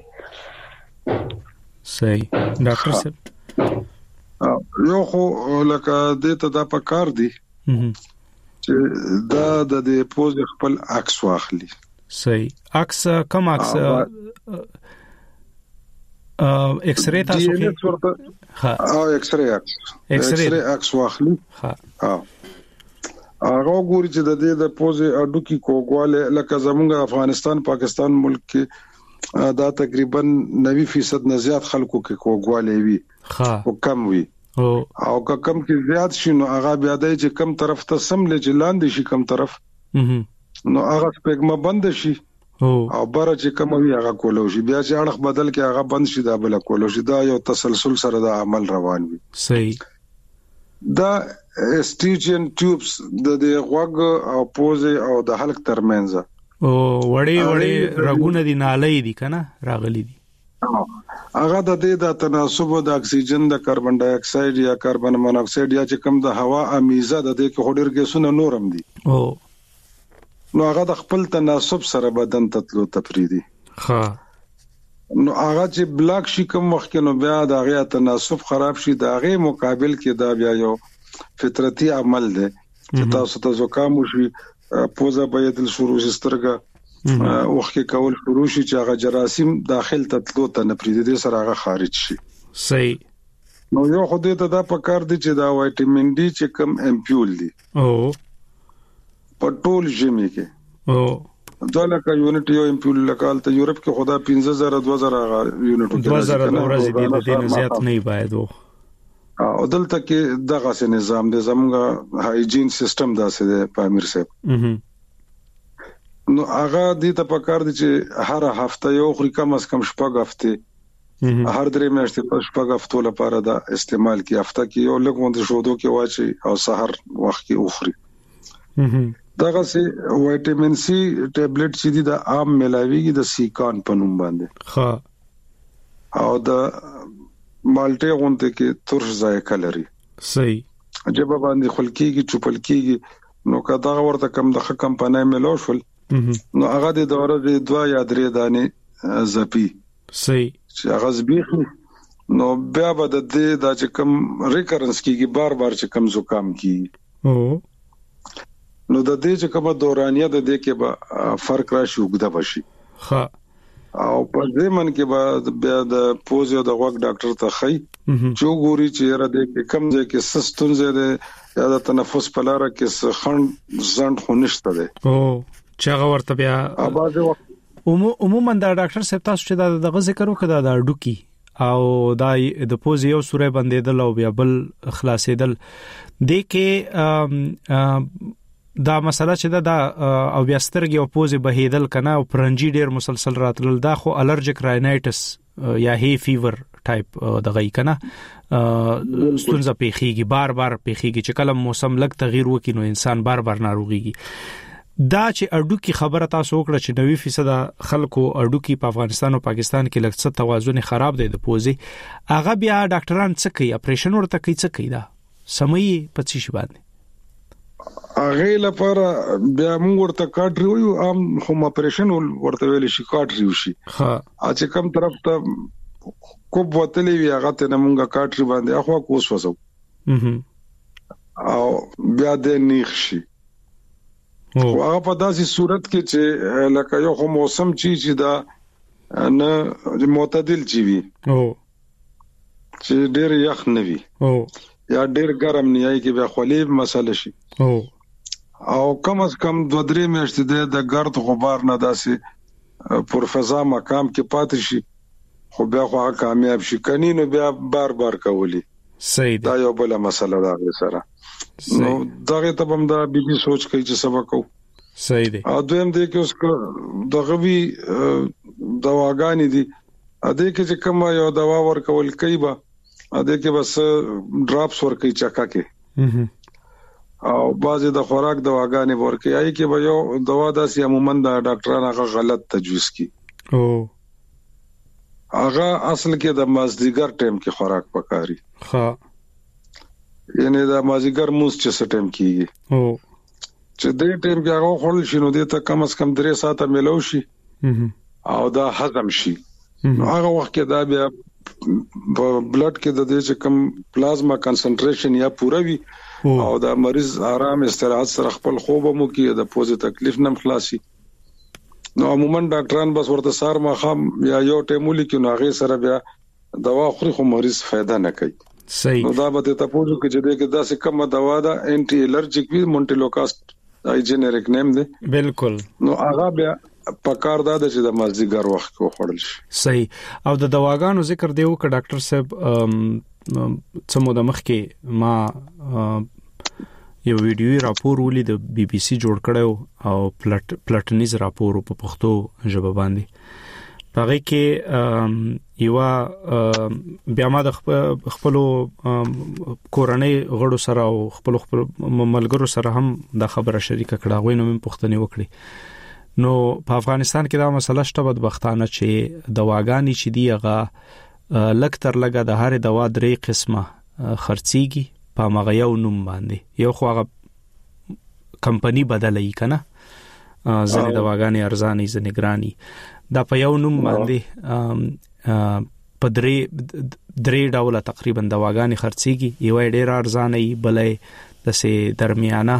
صحیح ډاکټر صاحب یو خو لکه دته دا پکار دی چې دا د پوز خپل عکس واخلي صحیح عکس کم عکس ایکس رے تاسو کې او ایکس رے عکس واخلي هغه ګوري چې د دې د پوز اډو کې کوګواله لکه زمونږ افغانستان پاکستان ملک کې دا تقریبا 90% نه زیات خلکو کې کوګواله وي او کم وي او کم کې زیات شي نو هغه بیا دی چې کم طرف ته سم لږ لاندې شي کم طرف نو هغه سپېګما بند شي او بار چې کم وي هغه کولو شي بیا چې اړه بدل کې هغه بند شي دا بل کولو شي دا یو تسلسل سره د عمل روان وي صحیح دا اسټیجن ټیوبس د غوګ او پوزه او د حلق ترمنځ او وړي رګونه دي نالې دي کنه راغلي دي هغه د دې د تناسب د اکسیجن د کاربن ډای اکساید یا کاربن مونوکساید یا چې کوم د هوا امیزه د دې کې هډر ګیسونه نورم دي نو هغه د خپل تناسب سره بدن تطلو تفریدي نو هغه چې بلاک شي کوم وخت کې نو بیا د هغه تناسب خراب شي د هغه مقابل کې دا بیا یو فطرتي عمل دی چې تاسو ته زکام وشي پوزه باید شروع سترګه وخت کې کول شروع شي چې هغه جراثیم داخل تطلو ته نه پریدي سره هغه خارج شي صحیح نو یو خو دې ته دا پکار دي چې دا وټامین ډي چې کم امپیول دي په ټول ژمي کې دا لکه یونټ یو امپیول لکال ته یورپ کې خدا 15000 2000 یونټ 2000 ورځې دي د دې زیات نه باید او دلته کې دغه سه نظام د زموږ هایجین سیستم داسې د پامیر صاحب نو هغه دې ته پکار دي چې هر هفته یو خوري کم از کم شپږ هفته هر درې میاشتې په شپږ هفتو لپاره دا استعمال کی هفته کې یو لګوند شودو کې واچي او سحر وخت کې اخري دغه سه وټامین سي ټابلیټ چې دي د عام ملاويږي د سیکان په نوم باندې او د مالټه غونته کې ترش ذایقه لري صحیح جب باندې خلکیږي چوپلکیږي نو کدا ورته کم د کمپنۍ ملو شول نو هغه د دوره د 2 یا 3 دانه زپی صحیح چې هغه زبیخ نو بیا به د دې د چې کم ریکرنس کیږي بار چې کم زکام کیږي نو د دې چې کومه دورانیه د دې کې به فرق راشي وګدا بشي او په دې من کې به بیا د پوزیو د غوږ ډاکټر ته خي چې ګوري چې را دې کې کم ځای کې سستون زه د یا د تنفس په لار کې خند زند خونشته ده چې هغه ورته بیا عموما دا ډاکټر صاحب تاسو چې دا ذکر وکړه دا ډوکی او دا د پوزیو سورې بندیدل او بیا بل خلاصېدل د کې دا مسله چې دا او بیا سترګې او پوزې بهیدل کنه او پرنجي ډیر مسلسل راتلل دا خو الرجیک راینایټس یا هی فیور ټایپ دغه کنه ستونزه پیخیږي بار پیخیږي چې کله موسم لګ تغییر وکړي نو انسان بار ناروغيږي دا چې اډوکی خبره تاسو وکړه چې 90% خلکو اډوکی په افغانستان او پاکستان کې لږ څه توازن خراب دی د پوزي هغه بیا ډاکټران څه کوي اپریشن ورته کوي څه کوي دا سمې په څه شي باندې هغه لپاره بیا موږ ورته کاټري وایو هم اپریشن ورته ویل شي کاټري وشي ها چې کوم طرف ته کوب وتلې وی هغه ته موږ کاټري باندې اخوا کوس وسو او بیا د نیخ شي او هغه په داسې صورت کې چې لکه یو موسم چې دا نه معتدل چی وي او چې ډېر یخ نه وي او یا ډېر ګرم نه یي کې بیا خلیب مسله شي او کم از کم 2-3 میاشتې د ګرد غبار نه داسې پر فضا مقام کې پاتې شي خو بیا خو کامیاب شي کني نو بیا بار کولی صحیح دا یو بل مسله ده سره نو دغه ته هم دا بي سوچ کوي چې سبق کو صحیح دی ا دویم دی کې اوس دغه وی دواګانی دي ا دې کې چې کوم یو دوا ورکول کوي با ا دې کې بس ډراپس ورکي چکا کې او بعضی د خوراک دواګانی ورکي آی کې به یو دوا داسې عموما د ډاکټرانو هغه غلط تجویز کی او هغه اصل کې د مازدیګر ټیم کې خوراک پکاري ها یعنی د مازیګر موس چې سټیم کیږي او چې د ټیم کې هغه خل شنو دي ته کم از کم 3 ساعته ملو شي او دا هضم شي هغه وخت کې دا بیا بلډ کې د دې چې کم پلازما کنسنټریشن یا پوره وي او دا مریض آرام استراحت سره خپل خوب مو کې د پوزي تکلیف نم خلاصي نو عموما ډاکټران بس ورته سار ما خام یا یو ټیمولي کې نو هغه سره بیا دوا خوري خو مریض فائدہ نه کوي صحیح نو دا به ته پوښتنه کې چې دغه داسې کومه دوا ده انټي الرجیک وی مونټیلوکاست ای جنریک نیم دی بالکل نو هغه بیا پکار دا چې د مازدیګر وخت کو خورل شي صحیح او د دواګانو ذکر دیو ک ډاکټر صاحب څه د مخ کې ما یو ویډیو راپور ولې د بي بي سي جوړ کړو او پلاتنیز راپور په پښتو ژبه باندې هغه کې یو بیا ما د خپل کورنۍ غړو سره او خپل ملګرو سره هم د خبره شریکه کړه غوښنه مې پښتني وکړي نو په افغانستان کې دا مسله شته بدبختانه چې دواګانی چې دی هغه لکتر لګه د هر دوا 3 قسمه خرڅيږي په مغه یو نوم باندې یو خو هغه کمپنی بدلې کنه ځنې دواګانی ارزاني ځنې ګراني دا په یو نوم باندې په درې ډوله تقریبا دواګانی خرڅيږي یو ډېر ارزانه ای بلې د سه درمیانه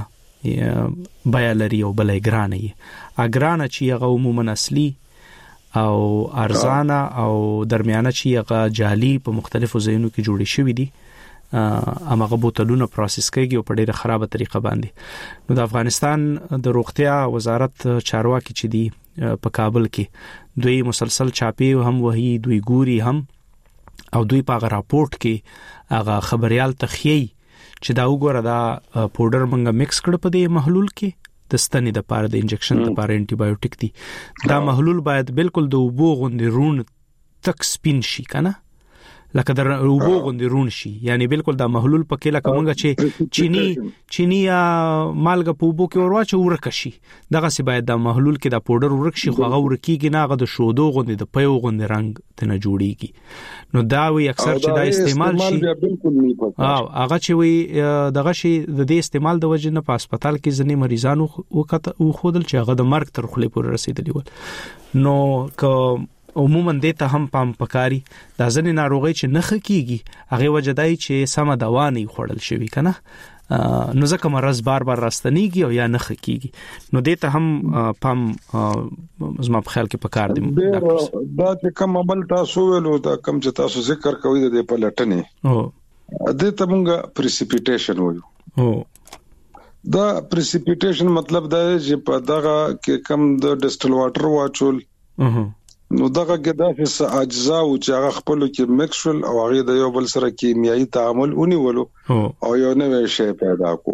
بیا لري او بلې ګرانه اګرانه چې هغه عموما اصلي او ارزانه او درمیانه چې هغه جعلي په مختلفو ځایونو کې جوړې شوې دي امغه بوتلونه پروسس کیږي او په ډیره خرابه طریقه باندې نو د افغانستان د روغتیا وزارت چارواکي چې دی په کابل کې دوی مسلسل چاپی هم وਹੀ دوی ګوري هم او دوی په راپورټ کې هغه خبريال تخیي چې دا وګوره دا پاوډر منګه مکس کړ په دې محلول کې د ستنې د پاره د انجکشن د پاره انټي بایوټیک دی دا محلول باید بالکل د وبو غوندې رون تک سپین شي کنه لکه در وبو غوندې رون شي یعنی بالکل دا محلول پکې لکه مونږه چې چینی یا مالګه په وبو کې ورواچو ورکشي دغه سی باید دا محلول کې دا پاوډر ورکشي خو هغه ورکیږي نه هغه د شودو غوندې د پيو غوندې رنگ ته جوړیږي نو دا وی اکثر چې دا استعمال شي هغه چې وی دغه شي د دې استعمال د وجې نه په هسپتال کې ځنې مریضانو وکړه خودل چې هغه د مرګ تر خولې پورې رسیدلی و نو که عموما دې ته هم پام پکاري دا ځنې ناروغي چې نخ کیږي هغه وجدای چې سم دوا نه خوړل شوی کنه نو ځکه مرز بار راستنیږي او یا نخ کیږي نو دې ته هم پام زما په خیال کې پکار دي دا چې کوم عمل تاسو ویلو دا کوم چې تاسو ذکر کوي د په لټنې او دې ته موږ پریسیپیټیشن وایو او دا پریسیپیټیشن مطلب دا چې په دغه کې کم د ډیسټل واټر واچول نو دغه کې دا څه اجزا او چې هغه خپل کې مکسول او هغه د یو بل سره کیمیاوي تعامل ونیولو او یو نوې شی پیدا کو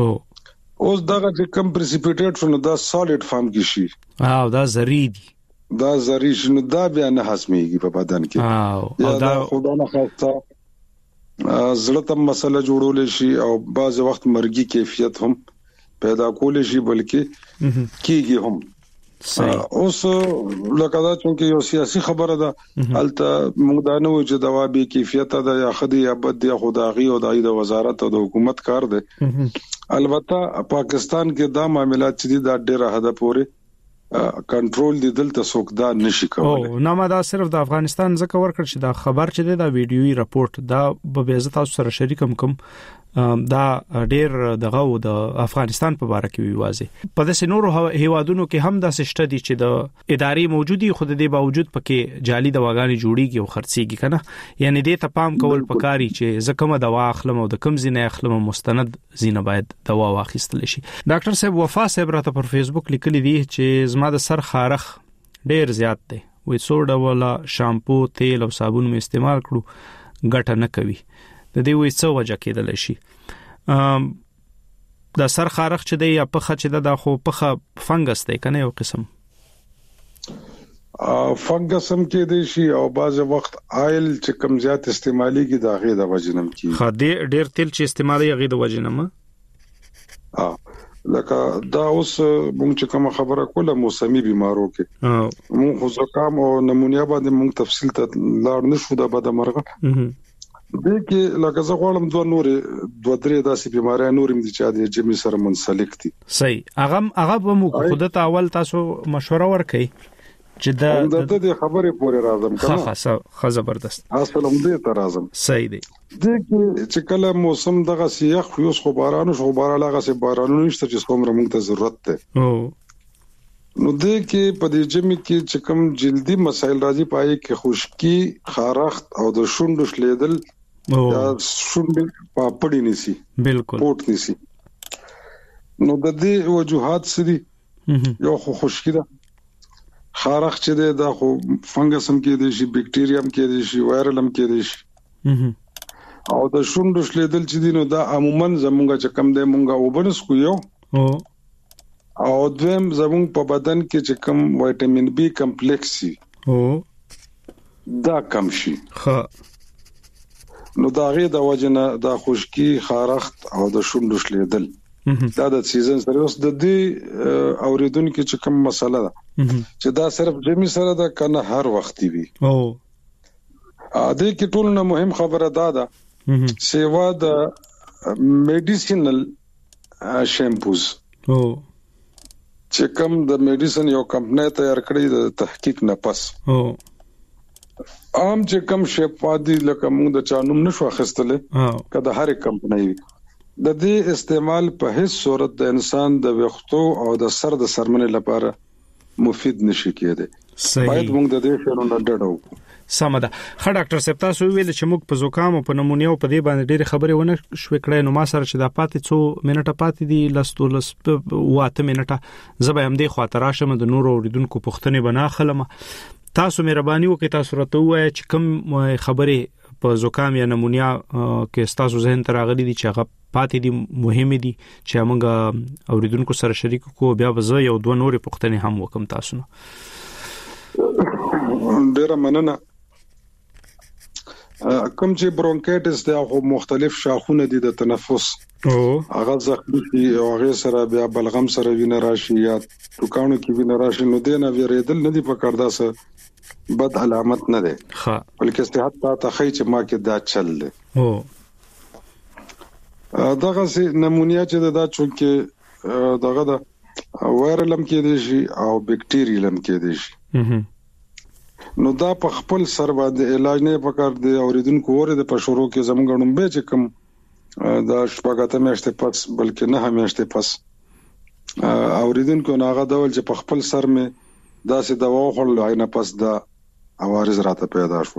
اوس دغه چې کم پریسیپیټیټ شنو دا سالید فارم کې شي او دا زری دي دا زری شنو دا بیا نه هضميږي په بدن کې او دا خدا نه خاصه زړه ته مسله جوړول شي او بعض وخت مرګي کیفیت هم پیدا کول شي بلکې کیږي هم اوس لکه دا چې یو سیاسي خبره ده الته موږ دا نه و چې د وابي کیفیت ده یا خدي یا بد یا خدایي او د وزارت او د حکومت کار ده البته پاکستان کې دا معاملات چې دا ډېر حد پورې کنټرول دي دلته څوک دا نشي کولای او نه ما دا صرف د افغانستان ځکه ورکړ چې دا خبر چې دا ویډیوي راپورټ دا به عزت تاسو سره شریکم کوم دا ډېر دغه د افغانستان په اړه کې ویوازي په داسې نورو هیوادونو کې هم دا سشته دي چې د ادارې موجودي خود دې باوجود پکې جعلي دواګانې جوړیږي او خرڅيږي کنه یعنی دې ته پام کول پکاري چې زکه دوا اخلم او د کم زینه اخلم مستند زینه باید دوا واخیستل شي ډاکټر صاحب وفا صاحب راته پر فیسبوک لیکلي دي چې زما د سر خارخ ډېر زیات دی وې سوډا ولا شامپو تیل او صابون مې استعمال کړو ګټه نه کوي د دې وې څه وجه کېدل شي د سر خارخ چې دی یا پخه چې دا خو پخه فنګس دی کنه یو قسم فنګس هم کې دی شي او بعض وخت آیل چې کم زیات استعمالي کې دا غي د وجنم کې خدي ډیر تیل چې استعمالي غي د وجنم لکه دا اوس موږ چې کوم خبره کوله موسمي بيمارو کې موږ خو زکام او نمونیا باندې موږ تفصیل ته لاړ نشو دا به د مرغه دې کې لکه زه غواړم دوه درې داسې بيمارۍ نورم دي چې د جمی سره منسلک دي صحیح هغه به مو خود ته اول تاسو مشوره ورکړئ چې دا د خبرې پورې راځم کنه ها زبردست اصل هم دې ته راځم صحیح دی دې کې چې کله موسم دغه سیاخ یو خو بارانو شو بارانه چې بارانو نشته چې څومره موږ ته ضرورت ده نو دې کې په دې جمی کې چې کوم جلدی مسایل راځي پای کې خشکی خارخت او د شونډو شلیدل دا شونډې پاپړې نسی بالکل پورت نسی نو د دې وجوهات سری یو خشکی ده خارخ چې دا خو فنګس هم کې دي شي بکټیریا هم کې دي شي وایرل هم کې دي شي او د شونډو شلیدل چې دي نو دا عموما زمونږه چې کم دی مونږه وبنس کو یو او دویم زمونږ په بدن کې چې کم وټامین بي کمپلیکس سي دا کم شي نو دا غي د وجنه دا خشکی خارخت او د شونډو شلیدل دا د سیزن سره اوس د دې اوریدونکو چې کوم مسله ده چې دا صرف جمی سره ده کنه هر وخت وي او ا دې کې ټول نه مهم خبره ده سیوا د میډیسینل شیمپوز چې کوم د میډیسن یو کمپنی تیار کړی د تحقیق نه پس عام چې کوم شپادي لکه موږ د چانوم نشو اخستله کله هر کمپنی د دې استعمال په هیڅ صورت د انسان د وختو او د سر د سرمنې لپاره مفید نشي کېده باید موږ د دې شنو نه ډډو سمه ده خا ډاکټر صاحب تاسو ویل چې موږ په زکام او په نمونیا په دې باندې ډېر خبرې ونه شوې کړې نو ما سره چې دا پاتې څو منټه پاتې دي لستولس واته منټه زبې هم دې خاطر راشم د نورو اوریدونکو پښتنې بنا خلم تاسو مهرباني وکړئ تاسو راته وایئ چې کوم خبرې په زکام یا نمونیا کې تاسو ذهن ته راغلي دي چې هغه پاتې دي مهمه دي چې موږ اوریدونکو سره شریک کو بیا به زه یو دوه نورې پښتنې هم وکم تاسو نو ډیره مننه کوم چې برونکایټس دا خو مختلف شاخونه دي د تنفس هغه زخمی دي او هغه سره بیا بلغم سره وینه راشي یا ټوکانو کې وینه راشي نو دینه ویریدل نه دي پکړ داسه بد علامت نه ده بلکې صحت ته خی چې ما کې دا چل ده دغه سي نمونیا چې دا چونکه دغه دا وایرلم کې دي شي او بکټیریلم کې دي شي نو دا په خپل سر باندې علاج نه پکړ دي اوریدونکو اوره د پښورو کې زمونږ نوم به چې کوم دا شپږاته میاشتې پس بلکې نه میاشتې پس اوریدونکو ناغه ډول چې په خپل سر می دا سي دوا خورل عینه پس دا عوارض راته پیدا شو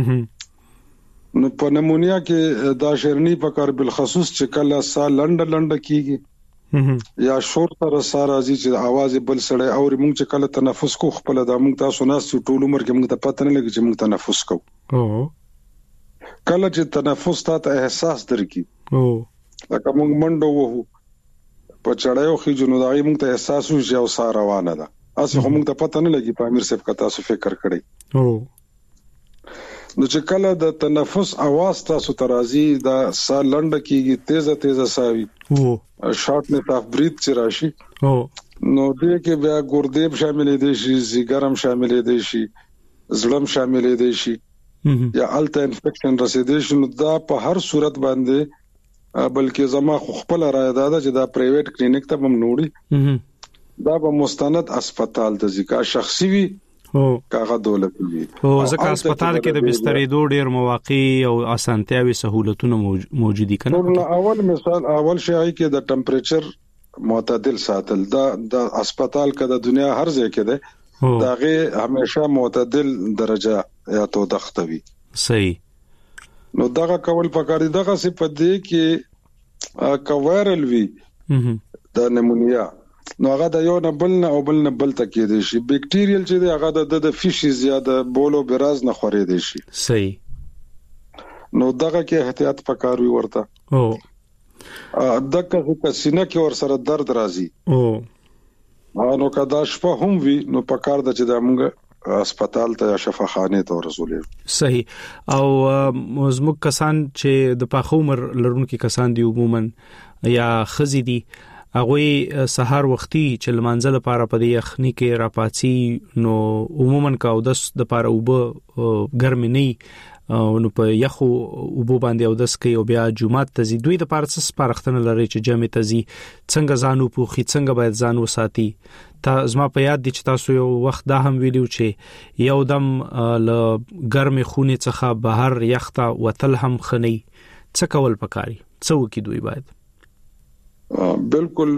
نو په نمونیا کې دا شرنی په کار بل خصوص چې کله سا لنډ کیږي یا شور سره سارا زی چې आवाज بل سړی او موږ چې کله تنفس کو خپل د موږ تاسو ناس ټول عمر کې موږ ته پته نه لګي چې موږ تنفس کو کله چې تنفس ته احساس درکې لکه موږ منډو وو په چړایو خې جنو دای موږ ته احساس وشي او سار روانه ده اسه موږ ته پته نه لګي په امیر صاحب کا تاسو فکر کړی نو چې کله د تنفس आवाज تاسو ترازی دا سا لنډ کیږي تیزه ساوي شارټنس اف بریث چې راشي نو دې کې بیا ګردیب شاملې دي شي زیګرم شاملې دي شي زړم شاملې دي شي یا الټا انفیکشن رسیدي شي نو دا په هر صورت باندې بلکې زما خپل رائے دا چې دا پرایویټ کلینیک ته هم نوړي دا به مستند هسپتال ته ځکه شخصي وي کاغه دولت وي ځکه هسپتال کې د بسترې دوه ډیر مواقع او اسانتیاوي سہولتونه موجودي کنه اول مثال اول شی کې د ټمپریچر معتدل ساتل دا هسپتال کې د دنیا هر ځای کې ده داغه همیشه معتدل درجه یا تو دختوي صحیح نو دغه کول پکاري دغه څه پدې کې کوایرل وی د نمونیا نو هغه د یو نه بل نه بل تکې دي شي بیکټیریل چې دی هغه د فیشي زیاده بولو براز نه خوري دي شي صحیح نو دغه کې احتیاط پکاروي ورته دغه کسینه کې ور سره درد راځي نو کدا شپه هم وی نو پکار د چې د موږ هسپتال ته یا شفاخانه ته ورسولې صحیح او زموږ کسان چې د پاخه عمر لرونکو کسان دی عموما یا خزي دي هغه سحر وختي چې لمانځل لپاره په یخني کې راپاتسي نو عموما کاو د لپاره وب ګرمي نه نو په یخو وب باندې او د سکي او بیا جمعه ته زی دوی د لپاره سپارښتنه لري چې جمعه ته زی څنګه ځانو پوخي څنګه باید ځانو ساتي تا زما په یاد دي چې تاسو یو وخت دا هم ویلو چې یو دم ل ګرمي خونه څخه بهر یخته وتل هم خني څه کول پکاري څو کې دوی باید بالکل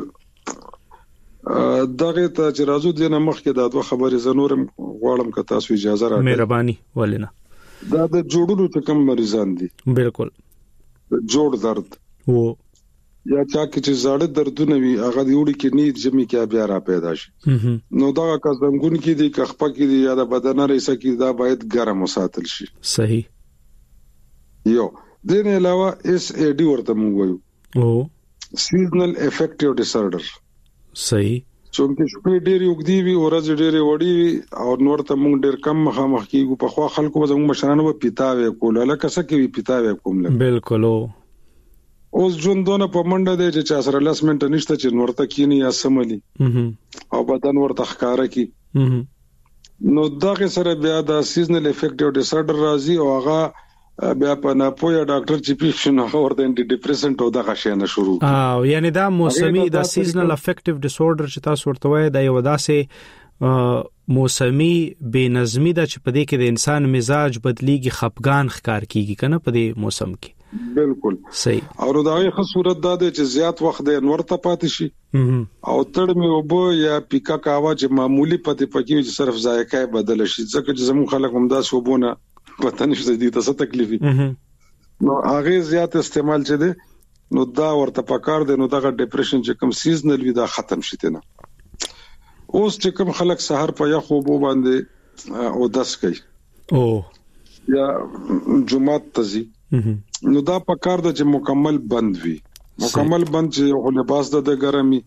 دغه ته چې راځو د مخکې د دوه خبرې زنورم غواړم که تاسو اجازه راکړئ مهرباني ولنه دا د جوړولو ته کم مریضان دي بالکل جوړ درد وو یا چا کې چې زړه دردونه وي هغه د وړي کې نید جمعي کې بیا را پیدا شي نو دا کزنګون کې دي کخپه کې دي یا د بدن رئیسه کې دا باید ګرم وساتل شي صحیح یو دین علاوه SAD ورته موږ وایو seasonal affective disorder صحیح څنګه شپې ډېری وګدي وي ورځ ډېری وړي وي او نور ته موږ ډېر کم مخامخ کیږو په خوا خلکو زموږ مشرانو په پیتاوي کول لکه څه کوي پیتاوي کوم لکه بالکل اوس ژوندونه په منډه دی چې سره لاسمنټ نشته چې نور ته کینی یا سملی او بدن ورته ښکارا کی نو دغه سره بیا د سیزنل افیکټیو ډیسارډر راځي او هغه بیا په نه پوهه ډاکټر چې پیښنه ورته انټي ډیپریسنټ او دغه شی نه شروع یعنی دا موسمي د سیزنل افیکټیو ډیسورډر چې تاسو ورته وایي دا یو داسې موسمي بې نظمی دا چې په دې کې د انسان مزاج بدلیږي خپګان ښکار کیږي کنه په دې موسم کې بالکل صحیح او دا یو صورت دا دی چې زیات وخت د انور ته پاتې شي او تړ مې وبو یا پیکا کاوا چې معمولی پته پکې چې صرف ذایقه بدل شي ځکه چې زموږ خلک هم دا شوبونه پته نشته دي تاسو تکلیف نو هغه زیات استعمال چي دي نو دا ورته پکار دي نو دا ډیپریشن چې کوم سیزنل وي دا ختم شي ته نه اوس چې کوم خلک سحر په یخو بو باندې او داس کوي او یا جمعه تزي نو دا پکار ده چې مکمل بند وي مکمل بند چې خو لباس د ګرمي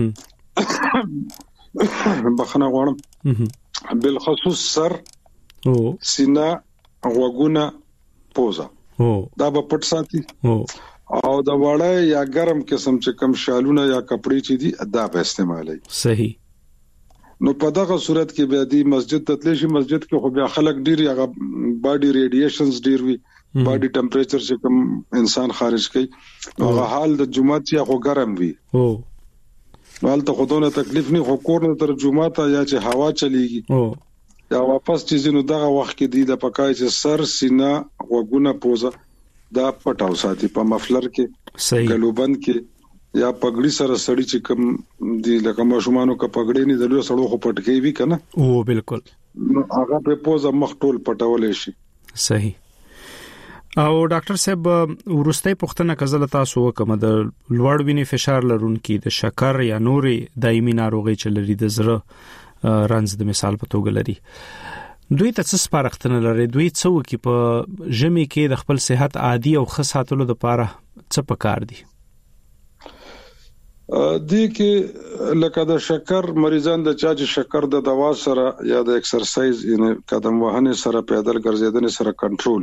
بخنه غواړم بالخصوص سر او سینه غوګونه پوزا دا به پټ ساتي او دا وړه یا ګرم قسم چې کم شالونه یا کپڑے چې دي دا به استعمالي صحیح نو په دغه صورت کې بیا دی مسجد ته تللی شي مسجد کې خو بیا خلک ډیر یا باډي ریډیشنز ډیر وي باډي ټمپریچر چې کم انسان خارج کوي هغه حال د جمعه یا خو ګرم وي نو حالت خودونه تکلیف نه خو کور نه تر جمعه ته یا چې هوا چلیږي یا واپس چې نو دغه وخت کې دی د پکای چې سر سینه غوګونه پوزا دا پټاو ساتي په مفلر کې صحیح ګلوبند کې یا پګړی سره سړی چې کوم دی لکه ماشومانو کا پګړی نه دلو سړو خو پټکی وی کنه او بالکل نو هغه په پوزا مخ ټول پټولې شي صحیح او ډاکټر صاحب ورستۍ پختنه کزل تاسو وکم د لوړ وینې فشار لرونکي د شکر یا نورې دایمي ناروغي چلري د زړه رنځ د مثال په توګه لري دوی ته څه سپارښتنه لري دوی څو کې په ژمي کې د خپل صحت عادي او ښه ساتلو لپاره څه پکار دي دې کې لکه د شکر مریضان د چا چې شکر د دوا سره یا د ایکسرسایز یعنی قدم وهنې سره پیدل ګرځېدنې سره کنټرول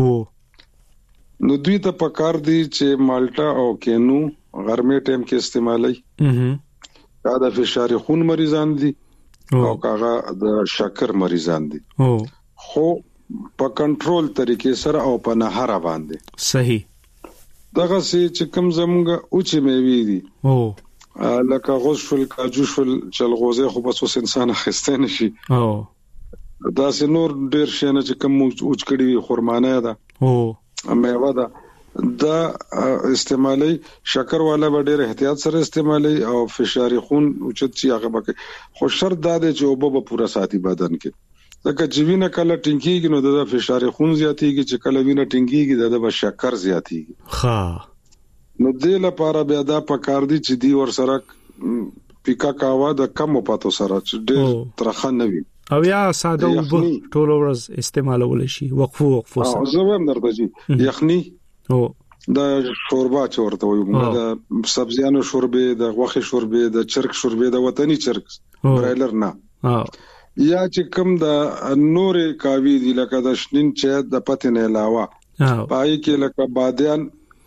وي نو دوی ته پکار دي چې مالټا او کینو غرمه ټیم کې استعمالي دا د فشار خون مریضان دي او هغه د شکر مریضان دي خو په کنټرول طریقې سره او په نهار باندې صحیح دغه چې کوم زمونږه اوچې میوي دي لکه غوز شول کاجو شول چلغوزه خو بس اوس انسان خسته نشي دا سه نور ډیر شي نه چې کوم اوچ کړي وي خرمانه ده میوه ده دا استعمالي شکر والا به ډیر احتیاط سره استعمالي او فشار خون اوچت شي هغه به خو شرط دا دی چې وبو به پورا ساتي بدن کې ځکه چې وینه کله ټینګيږي نو د فشار خون زیاتېږي چې کله وینه ټینګيږي د شکر زیاتېږي ها نو دې لپاره بیا دا پکار دي چې دی ور سره پیکا کاوا د کم پاتو سره چې ډېر ترخه نه وي او یا ساده وب ټول ورځ استعمالول شي وقفو سره زه هم درته جی یخني او د شوربا چورته وي د سبزیانو شوربه د غوخي شوربه د چرګ شوربه د وطني چرګ برایلر نه یا چې کوم د نورې کاوی دی لکه د شنین چای د پته نه علاوه پای کې لکه بادیان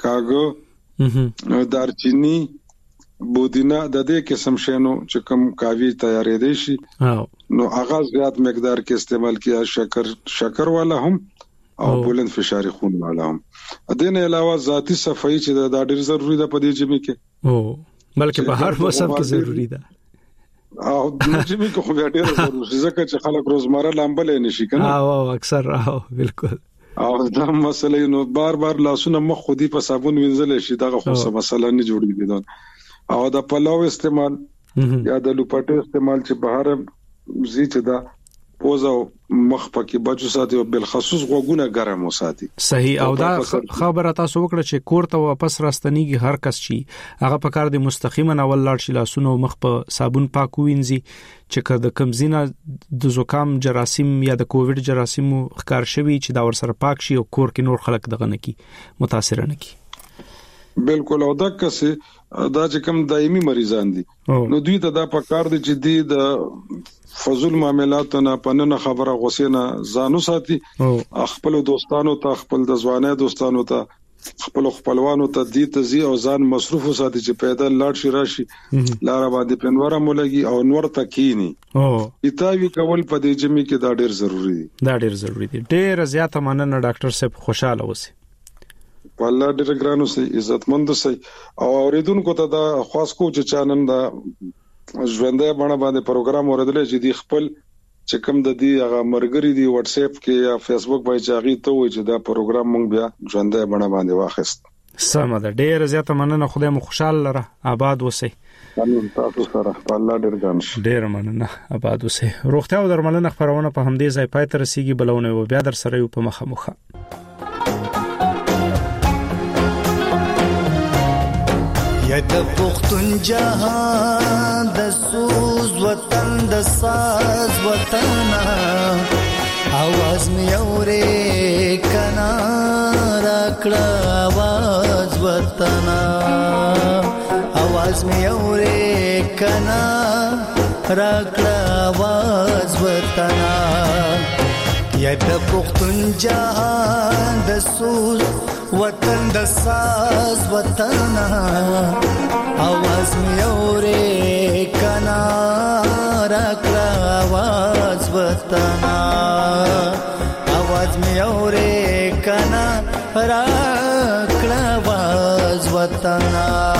کاغو دارچینی بودینا د دې قسم شینو چې کوم کاوی تیارې دي شي نو اغاز زیات مقدار کې استعمال کیا شکر والا هم او بلند فشار خون والا هم د نه علاوه ذاتی صفائی چې د ډېر ضروری ده په دې جمع کې او بلکې په هر موسم کې ضروری ده او د جمع کې خو بیا ډېر ضروري ځکه چې خلک روزمره لامبلې نشي کنه او اکثر بالکل او دا مسله نو بار بار لاسونه مخ خودي په صابون وینځل شي دا خو څه مسله نه جوړیږي او د پلاو استعمال یا د لوپټو استعمال چې بهر زیات دا پوزا مخ پکې بچو ساتي او بل خصوص غوګونه ګرم وساتي صحیح او دا خبره تاسو وکړه چې کور ته واپس راستنیږي هر کس شي هغه په کار دي مستقیما اول لاړ شي لاسونه مخ په صابون پاک وینځي چې کله د کمزینه د زکام جراثیم یا د کووډ جراثیم ښکار شوی چې دا ور سره پاک شي او کور کې نور خلک دغه نه کی متاثر نه کی بالکل او دا کسه دا چې کوم دایمي مریضان دي نو دوی ته دا پکار دي چې دی د فضل معاملات نه پننه خبره غوسینه ځانو ساتي خپل دوستانو ته خپل د ځواني دوستانو ته خپل خپلوانو ته دي تزي او ځان مصروف ساتي چې پیدا لاړ شي راشي لار باندې پنوره مولګي او نور تکینی ایتاوی کول په دې جمع کې دا ډېر ضروری دي دا ډېر ضروری دي ډېر زیاته مننه ډاکټر صاحب خوشاله اوسئ والله ډېر ګرانو سي عزتمند سي او اوریدونکو ته دا خاص کو چې چانن دا ژوندې باندې باندې پروګرام اوریدل چې دی خپل چې کوم د دې هغه مرګري دی واتس اپ کې یا فیسبوک باندې چاغي ته وي چې دا پروګرام مونږ بیا ژوندې باندې واخیست سم ده ډېر زیاته مننه خدای مو خوشاله لره آباد اوسئ تاسو سره الله ډېر ګان شي ډېر مننه آباد اوسئ روغتیا او درملنه خبرونه په همدې ځای پای ته رسیدي بلونه و بیا در سره یو په مخه یا د پختون جهان د سوز وطن د ساز وطن आवाज می اورې کنا راکړه आवाज وطن आवाज می اورې کنا راکړه आवाज وطن یا د پختون جهان د سوز وطن د ساز وطن आवाज می اورې کنا راکړه आवाज وطن आवाज می اورې کنا راکړه आवाज وطن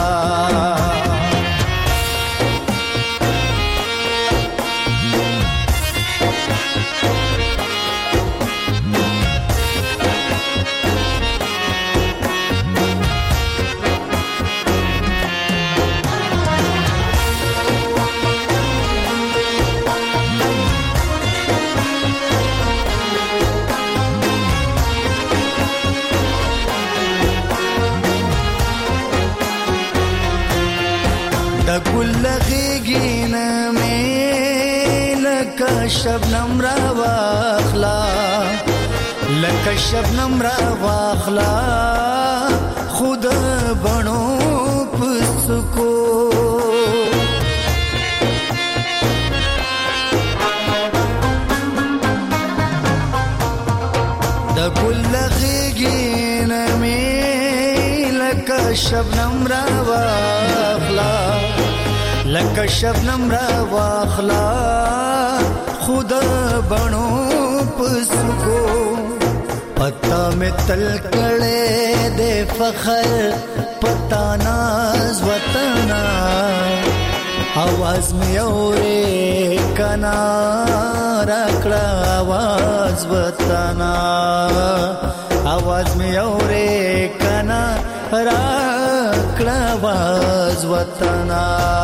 شبنم را واخلا لکه شبنم را واخلا خود بڼو پسکو لکه شبنم را واخلا لکه شبنم را واخلا خود بڼو پسکو پتا میں تل کړه دے فخر پتا ناز وطنا आवाज में औरे कना रखड़ा आवाज बताना आवाज में औरे कना रखड़ा आवाज बताना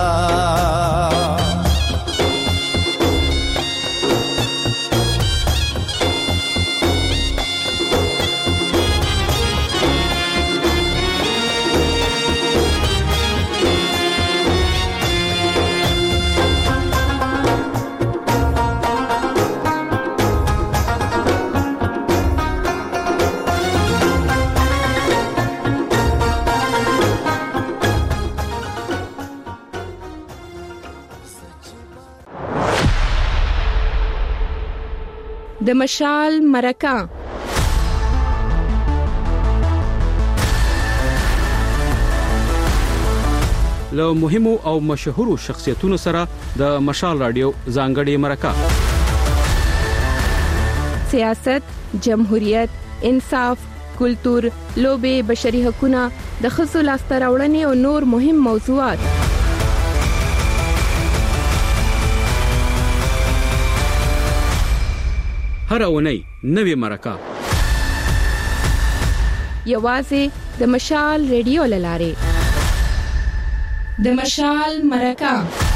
د مشال مرکه له مهمو او مشهورو شخصیتونو سره د مشال رادیو ځانګړي مرکه سیاست، جمهوریت، انصاف، کلتور، لوبه، بشري حقوقونه، د ښځو لاسته راوړنې او نور مهم موضوعات هر اونۍ نوې مرکه یوازې د مشال ریډیو لاره د مشال مرکه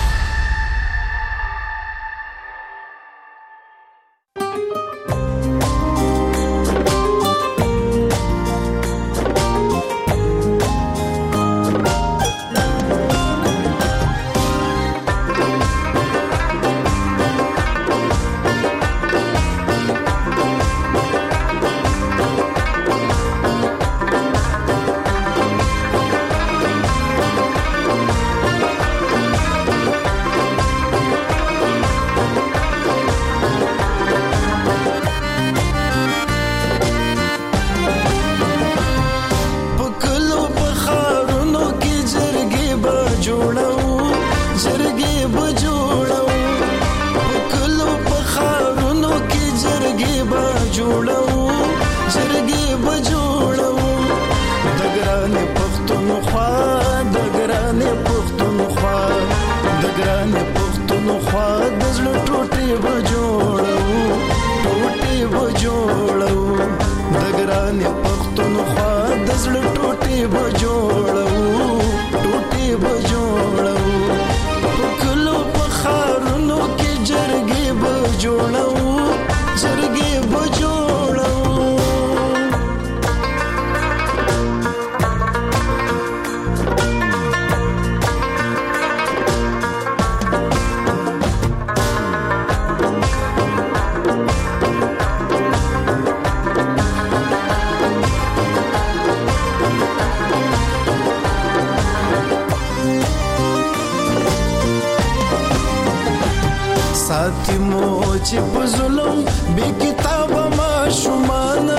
چې په ظلم بی کتاب ما شمانا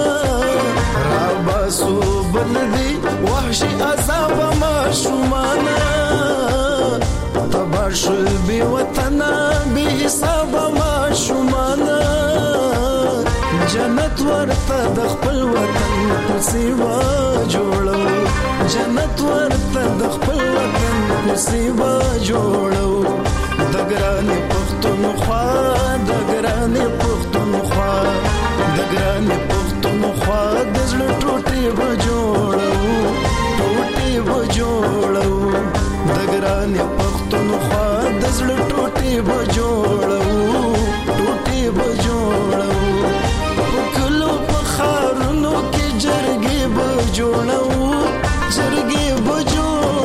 راباسو بلدی وحشی عذاب ما شمانا تباشل بی وطنا بی حساب ما شمانا جنت ورته د خپل وطن په سیوا جوړو جنت ورته د خپل وطن په سیوا جوړو دګرانې پښتونخوا دګرانې پښتونخوا دګرانې پښتونخوا د زړه ټوټې و جوړو ټوټې و جوړو دګرانې پښتونخوا د زړه ټوټې و جوړو ټوټې و جوړو په کلو په خارونو کې جرګې و جوړو جرګې و جوړو